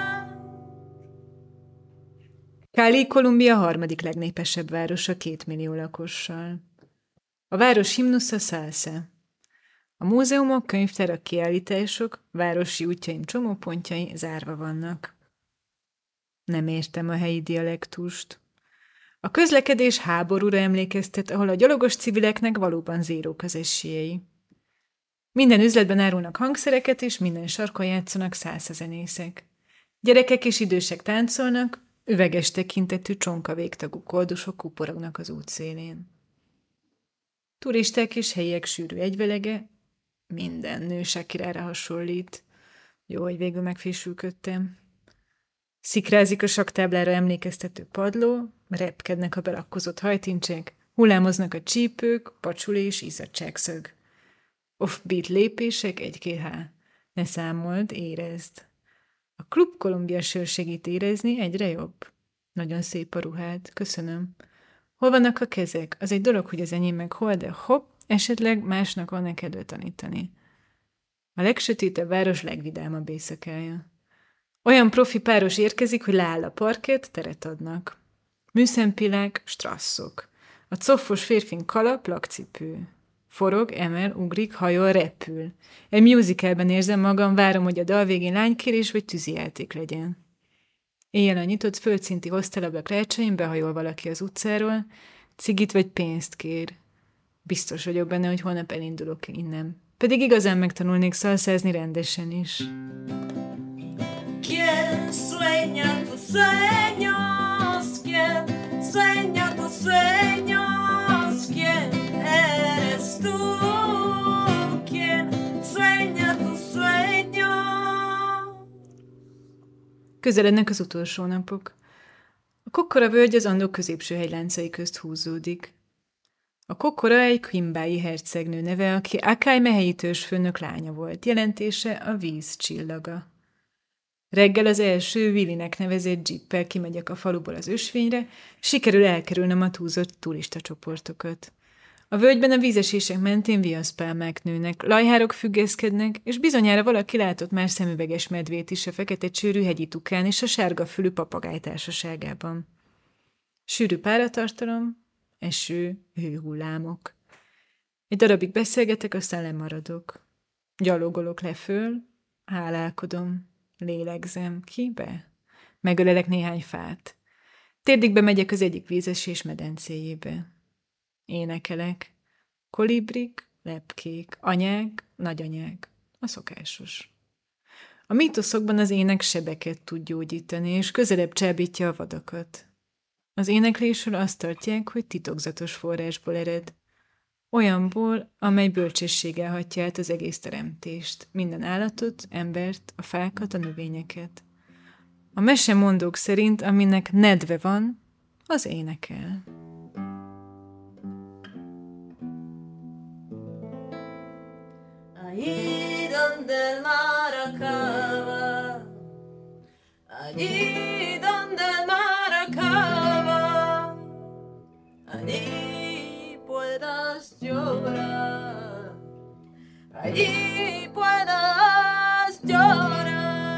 Cali, Kolumbia harmadik legnépesebb városa két millió lakossal. A város himnusza salsa. A múzeumok, könyvtárak, kiállítások, városi útjaim csomópontjai zárva vannak. Nem értem a helyi dialektust. A közlekedés háborúra emlékeztet, ahol a gyalogos civileknek valóban zérók az esélyei. Minden üzletben árulnak hangszereket, és minden sarkon játszanak szálszazenészek. Gyerekek és idősek táncolnak, üveges tekintetű csonka végtagú koldusok kuporognak az útszélén. Turisták és helyiek sűrű egyvelege, minden nő Shakirára hasonlít. Jó, hogy végül megfésülködtem. Szikrázik a saktáblára emlékeztető padló, repkednek a berakkozott hajtincsek, hullámoznak a csípők, pacsul és izzadságszög. Offbeat lépések, egy-két há. Ne számold, érezd. A Klub Kolumbia sör segít érezni, egyre jobb. Nagyon szép a ruhád, köszönöm. Hol vannak a kezek? Az egy dolog, hogy az enyém meg hol, de hopp, esetleg másnak van kedve tanítani. A legsötétebb város legvidámabb éjszakája. Olyan profi páros érkezik, hogy leáll a parkett, teret adnak. Műszempillák, strasszok. A coffos férfin kalap, lakcipő. Forog, emel, ugrik, hajol, repül. Egy musicalben érzem magam, várom, hogy a dal végén lánykérés vagy tűzijáték legyen. Éjjel a nyitott földszinti hoztelablak rácsain behajol valaki az utcáról, cigit vagy pénzt kér. Biztos vagyok benne, hogy holnap elindulok innen. Pedig igazán megtanulnék szalszázni rendesen is. ¿Quién sueña tus sueños? ¿Quién sueña tus sueños? ¿Quién eres tú? ¿Quién sueña tus sueños? Közelednek az utolsó napok. A Kokkora völgy az Andok középső hegyláncai közt húzódik. A Kokkora egy quimbái hercegnő neve, aki Akai mehelyi törzsfőnök lánya volt, jelentése a víz csillaga. Reggel az első Willinek nevezett dzsippel kimegyek a faluból az ösvényre, sikerül elkerülnem a túlzott turista csoportokat. A völgyben a vízesések mentén viaszpálmák nőnek, lajhárok függeszkednek, és bizonyára valaki látott már szemüveges medvét is a fekete csőrű hegyi tukán és a sárga fülű papagáj társaságában. Sűrű páratartalom, eső, hőhullámok. Egy darabig beszélgetek, aztán lemaradok. Gyalogolok le föl, hálálkodom, lélegzem, ki be? Megölelek néhány fát. Térdig megyek az egyik vízesés medencéjébe. Énekelek. Kolibrik, lepkék, anyák, nagyanyák. A szokásos. A mítoszokban az ének sebeket tud gyógyítani, és közelebb csábítja a vadakat. Az éneklésről azt tartják, hogy titokzatos forrásból ered. Olyanból, amely bölcsességgel hatja át az egész teremtést, minden állatot, embert, a fákat, a növényeket. A mesemondók szerint, aminek nedve van, az énekel. Allí donde el mar acaba, allí donde el mar acaba, allí puedas llorar, allí puedas llorar.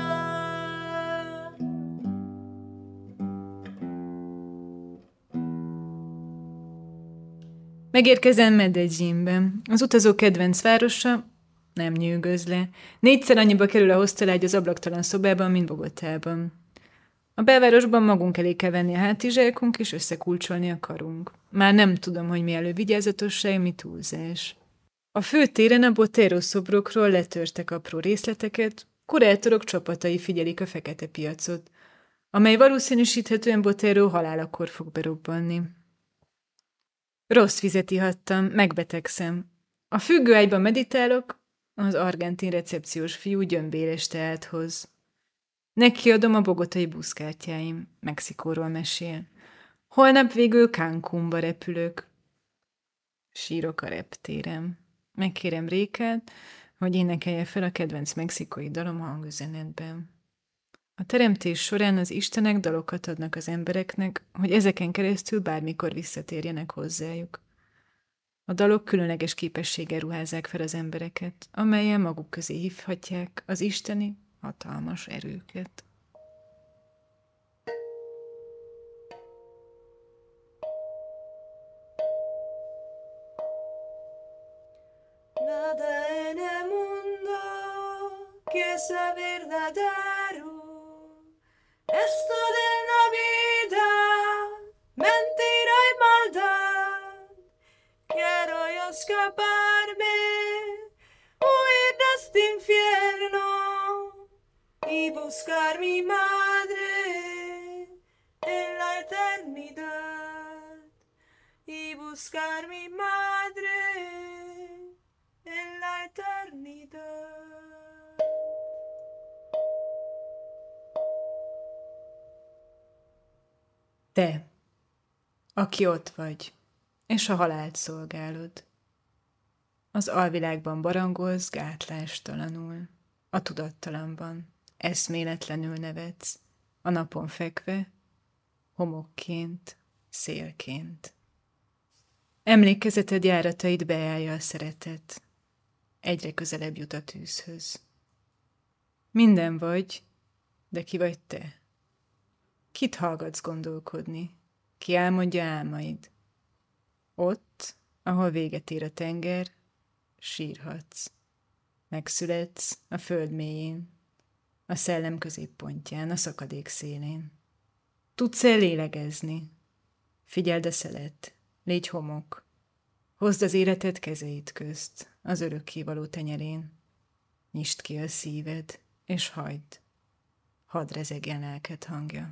Megérkezem Medellínbe. Az utazó kedvenc városa nem nyűgöz le. Négyszer annyiba kerül a hostelágy az ablaktalan szobában, mint Bogotában. A belvárosban magunk elé kell venni a hátizsákunk, és összekulcsolni a karunk. Már nem tudom, hogy mi elővigyázatosság, mi túlzás. A főtéren a Botero szobrokról letörtek apró részleteket, kurátorok csapatai figyelik a fekete piacot, amely valószínűsíthetően Botero halálakor fog berobbanni. Rossz vizet ihattam, megbetegszem. A függőágyban meditálok, az argentin recepciós fiú gyömbéres teát hoz. Nekiadom a bogotai buszkártyáim, Mexikóról mesél. Holnap végül Cancúnba repülök. Sírok a reptérem. Megkérem Rékát, hogy énekelje fel a kedvenc mexikói dalom hangüzenetben. A teremtés során az istenek dalokat adnak az embereknek, hogy ezeken keresztül bármikor visszatérjenek hozzájuk. A dalok különleges képességgel ruházzák fel az embereket, amellyel maguk közé hívhatják az isteni hatalmas erőket. Nada en el mundo que sea verdadero. Esto de la vida, mentira y maldad. Quiero yo escaparme, huir de este infierno y buscar mi madre en la eternidad. Y buscar mi madre en la eternidad. Te, aki ott vagy, és a halált szolgálod. Az alvilágban barangolsz gátlástalanul, a tudattalamban eszméletlenül nevetsz, a napon fekve, homokként, szélként. Emlékezeted járatait beállja a szeretet. Egyre közelebb jut a tűzhöz. Minden vagy, de ki vagy te? Kit hallgatsz gondolkodni? Ki álmodja álmaid? Ott, ahol véget ér a tenger, sírhatsz. Megszületsz a föld mélyén, a szellem középpontján, a szakadék szélén. Tudsz-e lélegezni? Figyeld a szelet, légy homok. Hozd az életed kezeit közt, az örökkévaló tenyerén. Nyisd ki a szíved, és hagyd. Hadd rezegjen lelked hangja.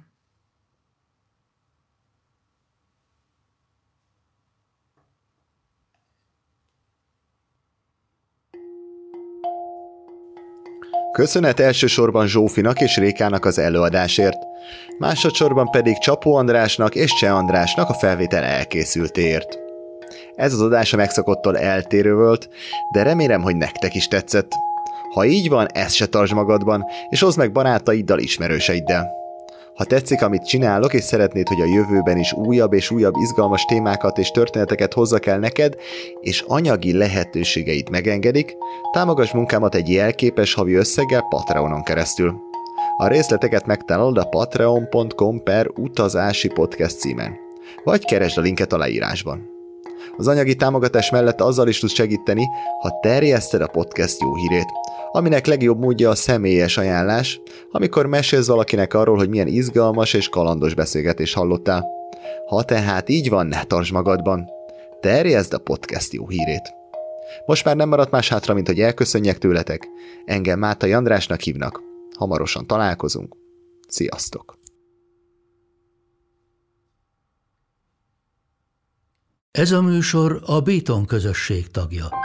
Köszönet elsősorban Zsófinak és Rékának az előadásért, másodszorban pedig Csapó Andrásnak és Cseh Andrásnak a felvétel elkészültéért. Ez az adás a megszokottól eltérő volt, de remélem, hogy nektek is tetszett. Ha így van, ezt se tartsd magadban, és hozd meg barátaiddal, ismerőseiddel. Ha tetszik, amit csinálok, és szeretnéd, hogy a jövőben is újabb és újabb izgalmas témákat és történeteket hozzak el neked, és anyagi lehetőségeid megengedik, támogass munkámat egy jelképes havi összeggel Patreonon keresztül. A részleteket megtalálod a patreon pont com per utazási podcast címen, vagy keresd a linket a leírásban. Az anyagi támogatás mellett azzal is tudsz segíteni, ha terjeszted a podcast jó hírét, aminek legjobb módja a személyes ajánlás, amikor mesélsz valakinek arról, hogy milyen izgalmas és kalandos beszélgetés hallottál. Ha tehát így van, ne tartsd magadban. Terjeszd a podcast jó hírét. Most már nem maradt más hátra, mint hogy elköszönjek tőletek. Engem Mátai Andrásnak hívnak. Hamarosan találkozunk. Sziasztok! Ez a műsor a Béton közösség tagja.